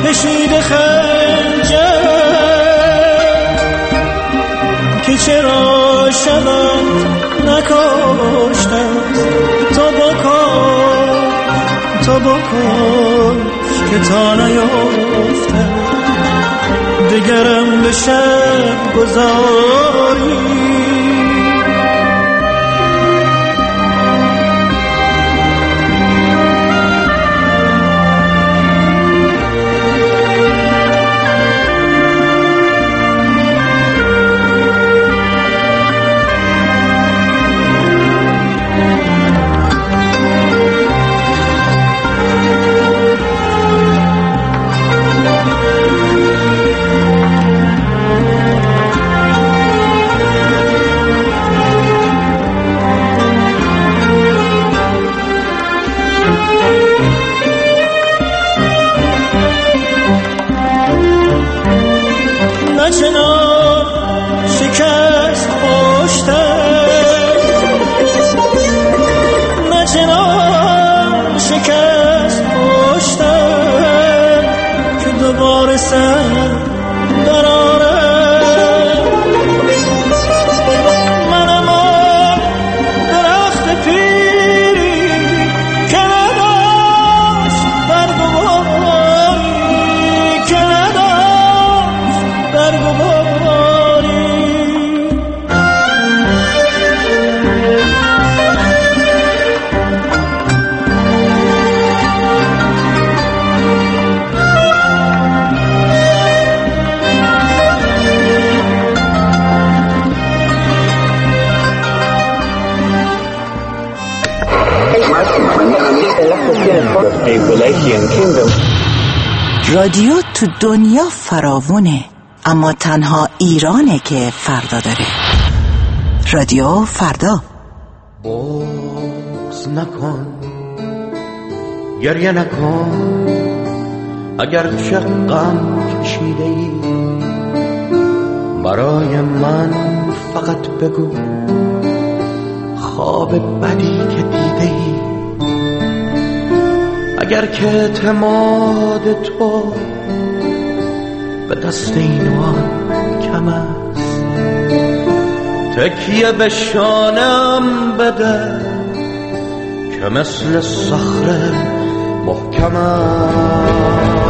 کشیده خنجر که چرا شبت نکاشتم تو بکش که تا نیفتم دگرم به شب گذاری. رادیو تو دنیا فراوونه، اما تنها ایرانه که فردا داره. رادیو فردا. بغض نکن، گریه نکن، اگر چه غم کشیده ای برای من فقط بگو خواب بدی که دیده ای. اگر که اعتماد تو به دست این آن کم است، تکیه به شانم بده که مثل صخره محکم است.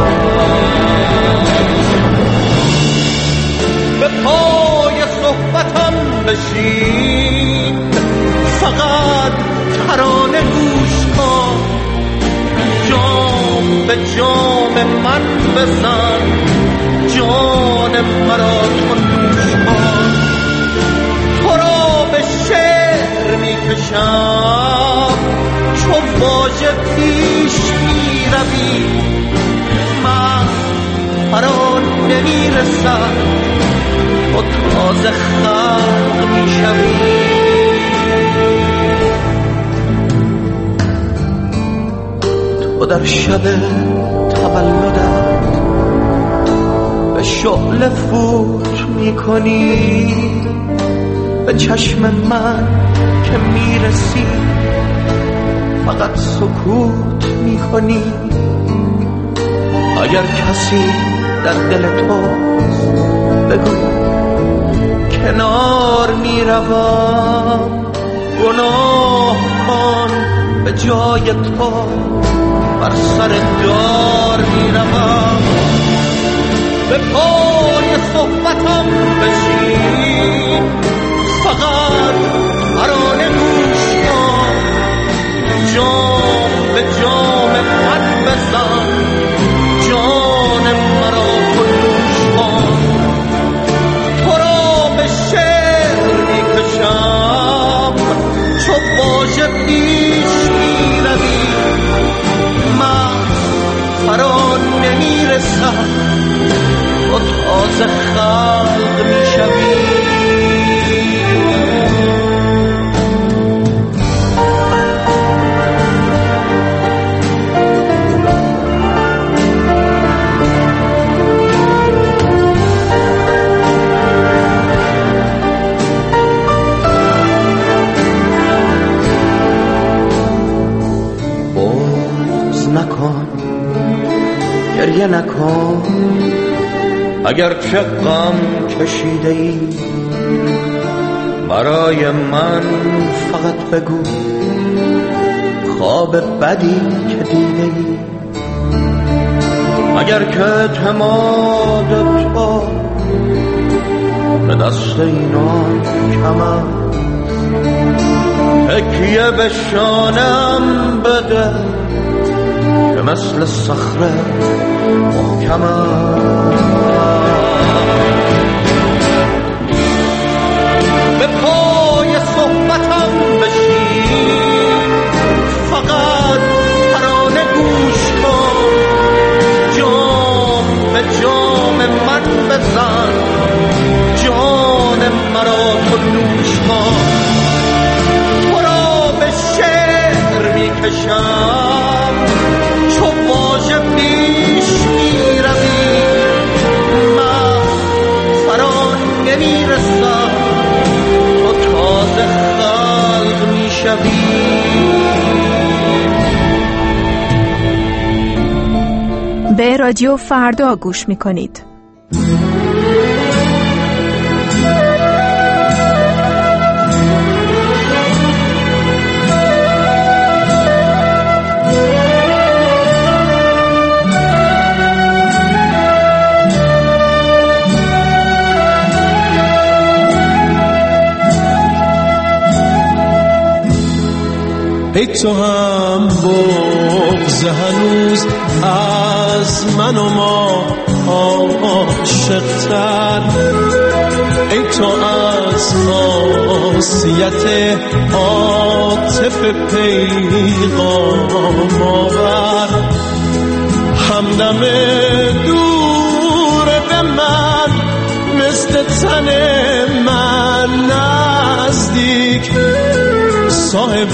به پای صحبتم بشین، فقط ترانه گوش کن، جام به جام من بزن، جان مرا تو نوش کن. تو را به شعر میکشم، چو واژه پیش میروی، من فرا نمیرسم، تو تازه خلق میشوی. تو در شب تولدت به شعله فوت میکنی، به چشم من که میرسی فقط سکوت میکنی. اگر کسی در دل توست بگو کنار میروم، گناه کن به جای تو بر سر دار میروم. به پای صحبتم بشین، فقط ترانه گوش کن، جام به جام من بزن، جان مرا تو نوش کن. تو را به شعر میکشم، چو واژه پیش میروی، من فرا نمیرسم، تو تازه خلق میشوی. گریه نکن، اگر چه غم کشیده ای برای من فقط بگو خواب بدی که دیده ای. اگر که اعتماد تو به دست اینان کم است، تکیه به شانم بده که مثل صخره محکم است. به پای صحبتم بشین، فقط ترانه گوش کن، جام به جام من بزن، جان مرا تو نوش کن. تو را به شعر میکشم، چو واژه پیش میروی، من فران نمیرسم، تو تازه خلق میشوی. به رادیو فردا گوش میکنید. ای تو هم بغض هنوز از من و ما عاشق‌تر، ای تو از خاصیت عاطف پیغام آور، همدم دور به من مثل تن من نزدیک، صاحب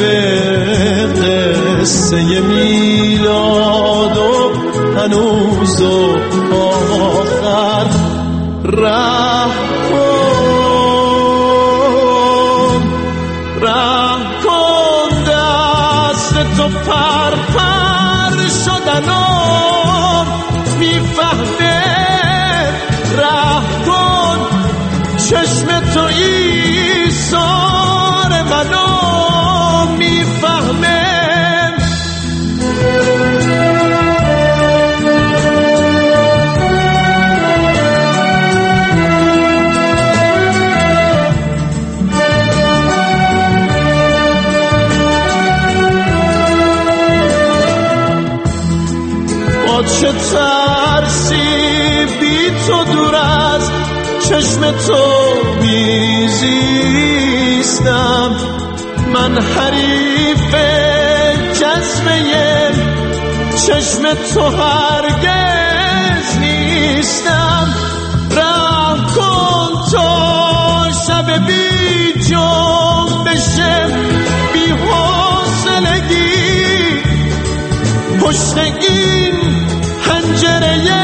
قصه میلاد و هنوز و آخر، ره کن دست تو پر پر شدن و میفهمه، ره کن چشم تو ایثار منو میفهمه. با چه ترسی بی تو دور از چشم تو میزیستم، من حریف جذبه چشم تو هرگز نیستم، راه کن تا شب بی جنبش بی حوصلگی پشت این پنجره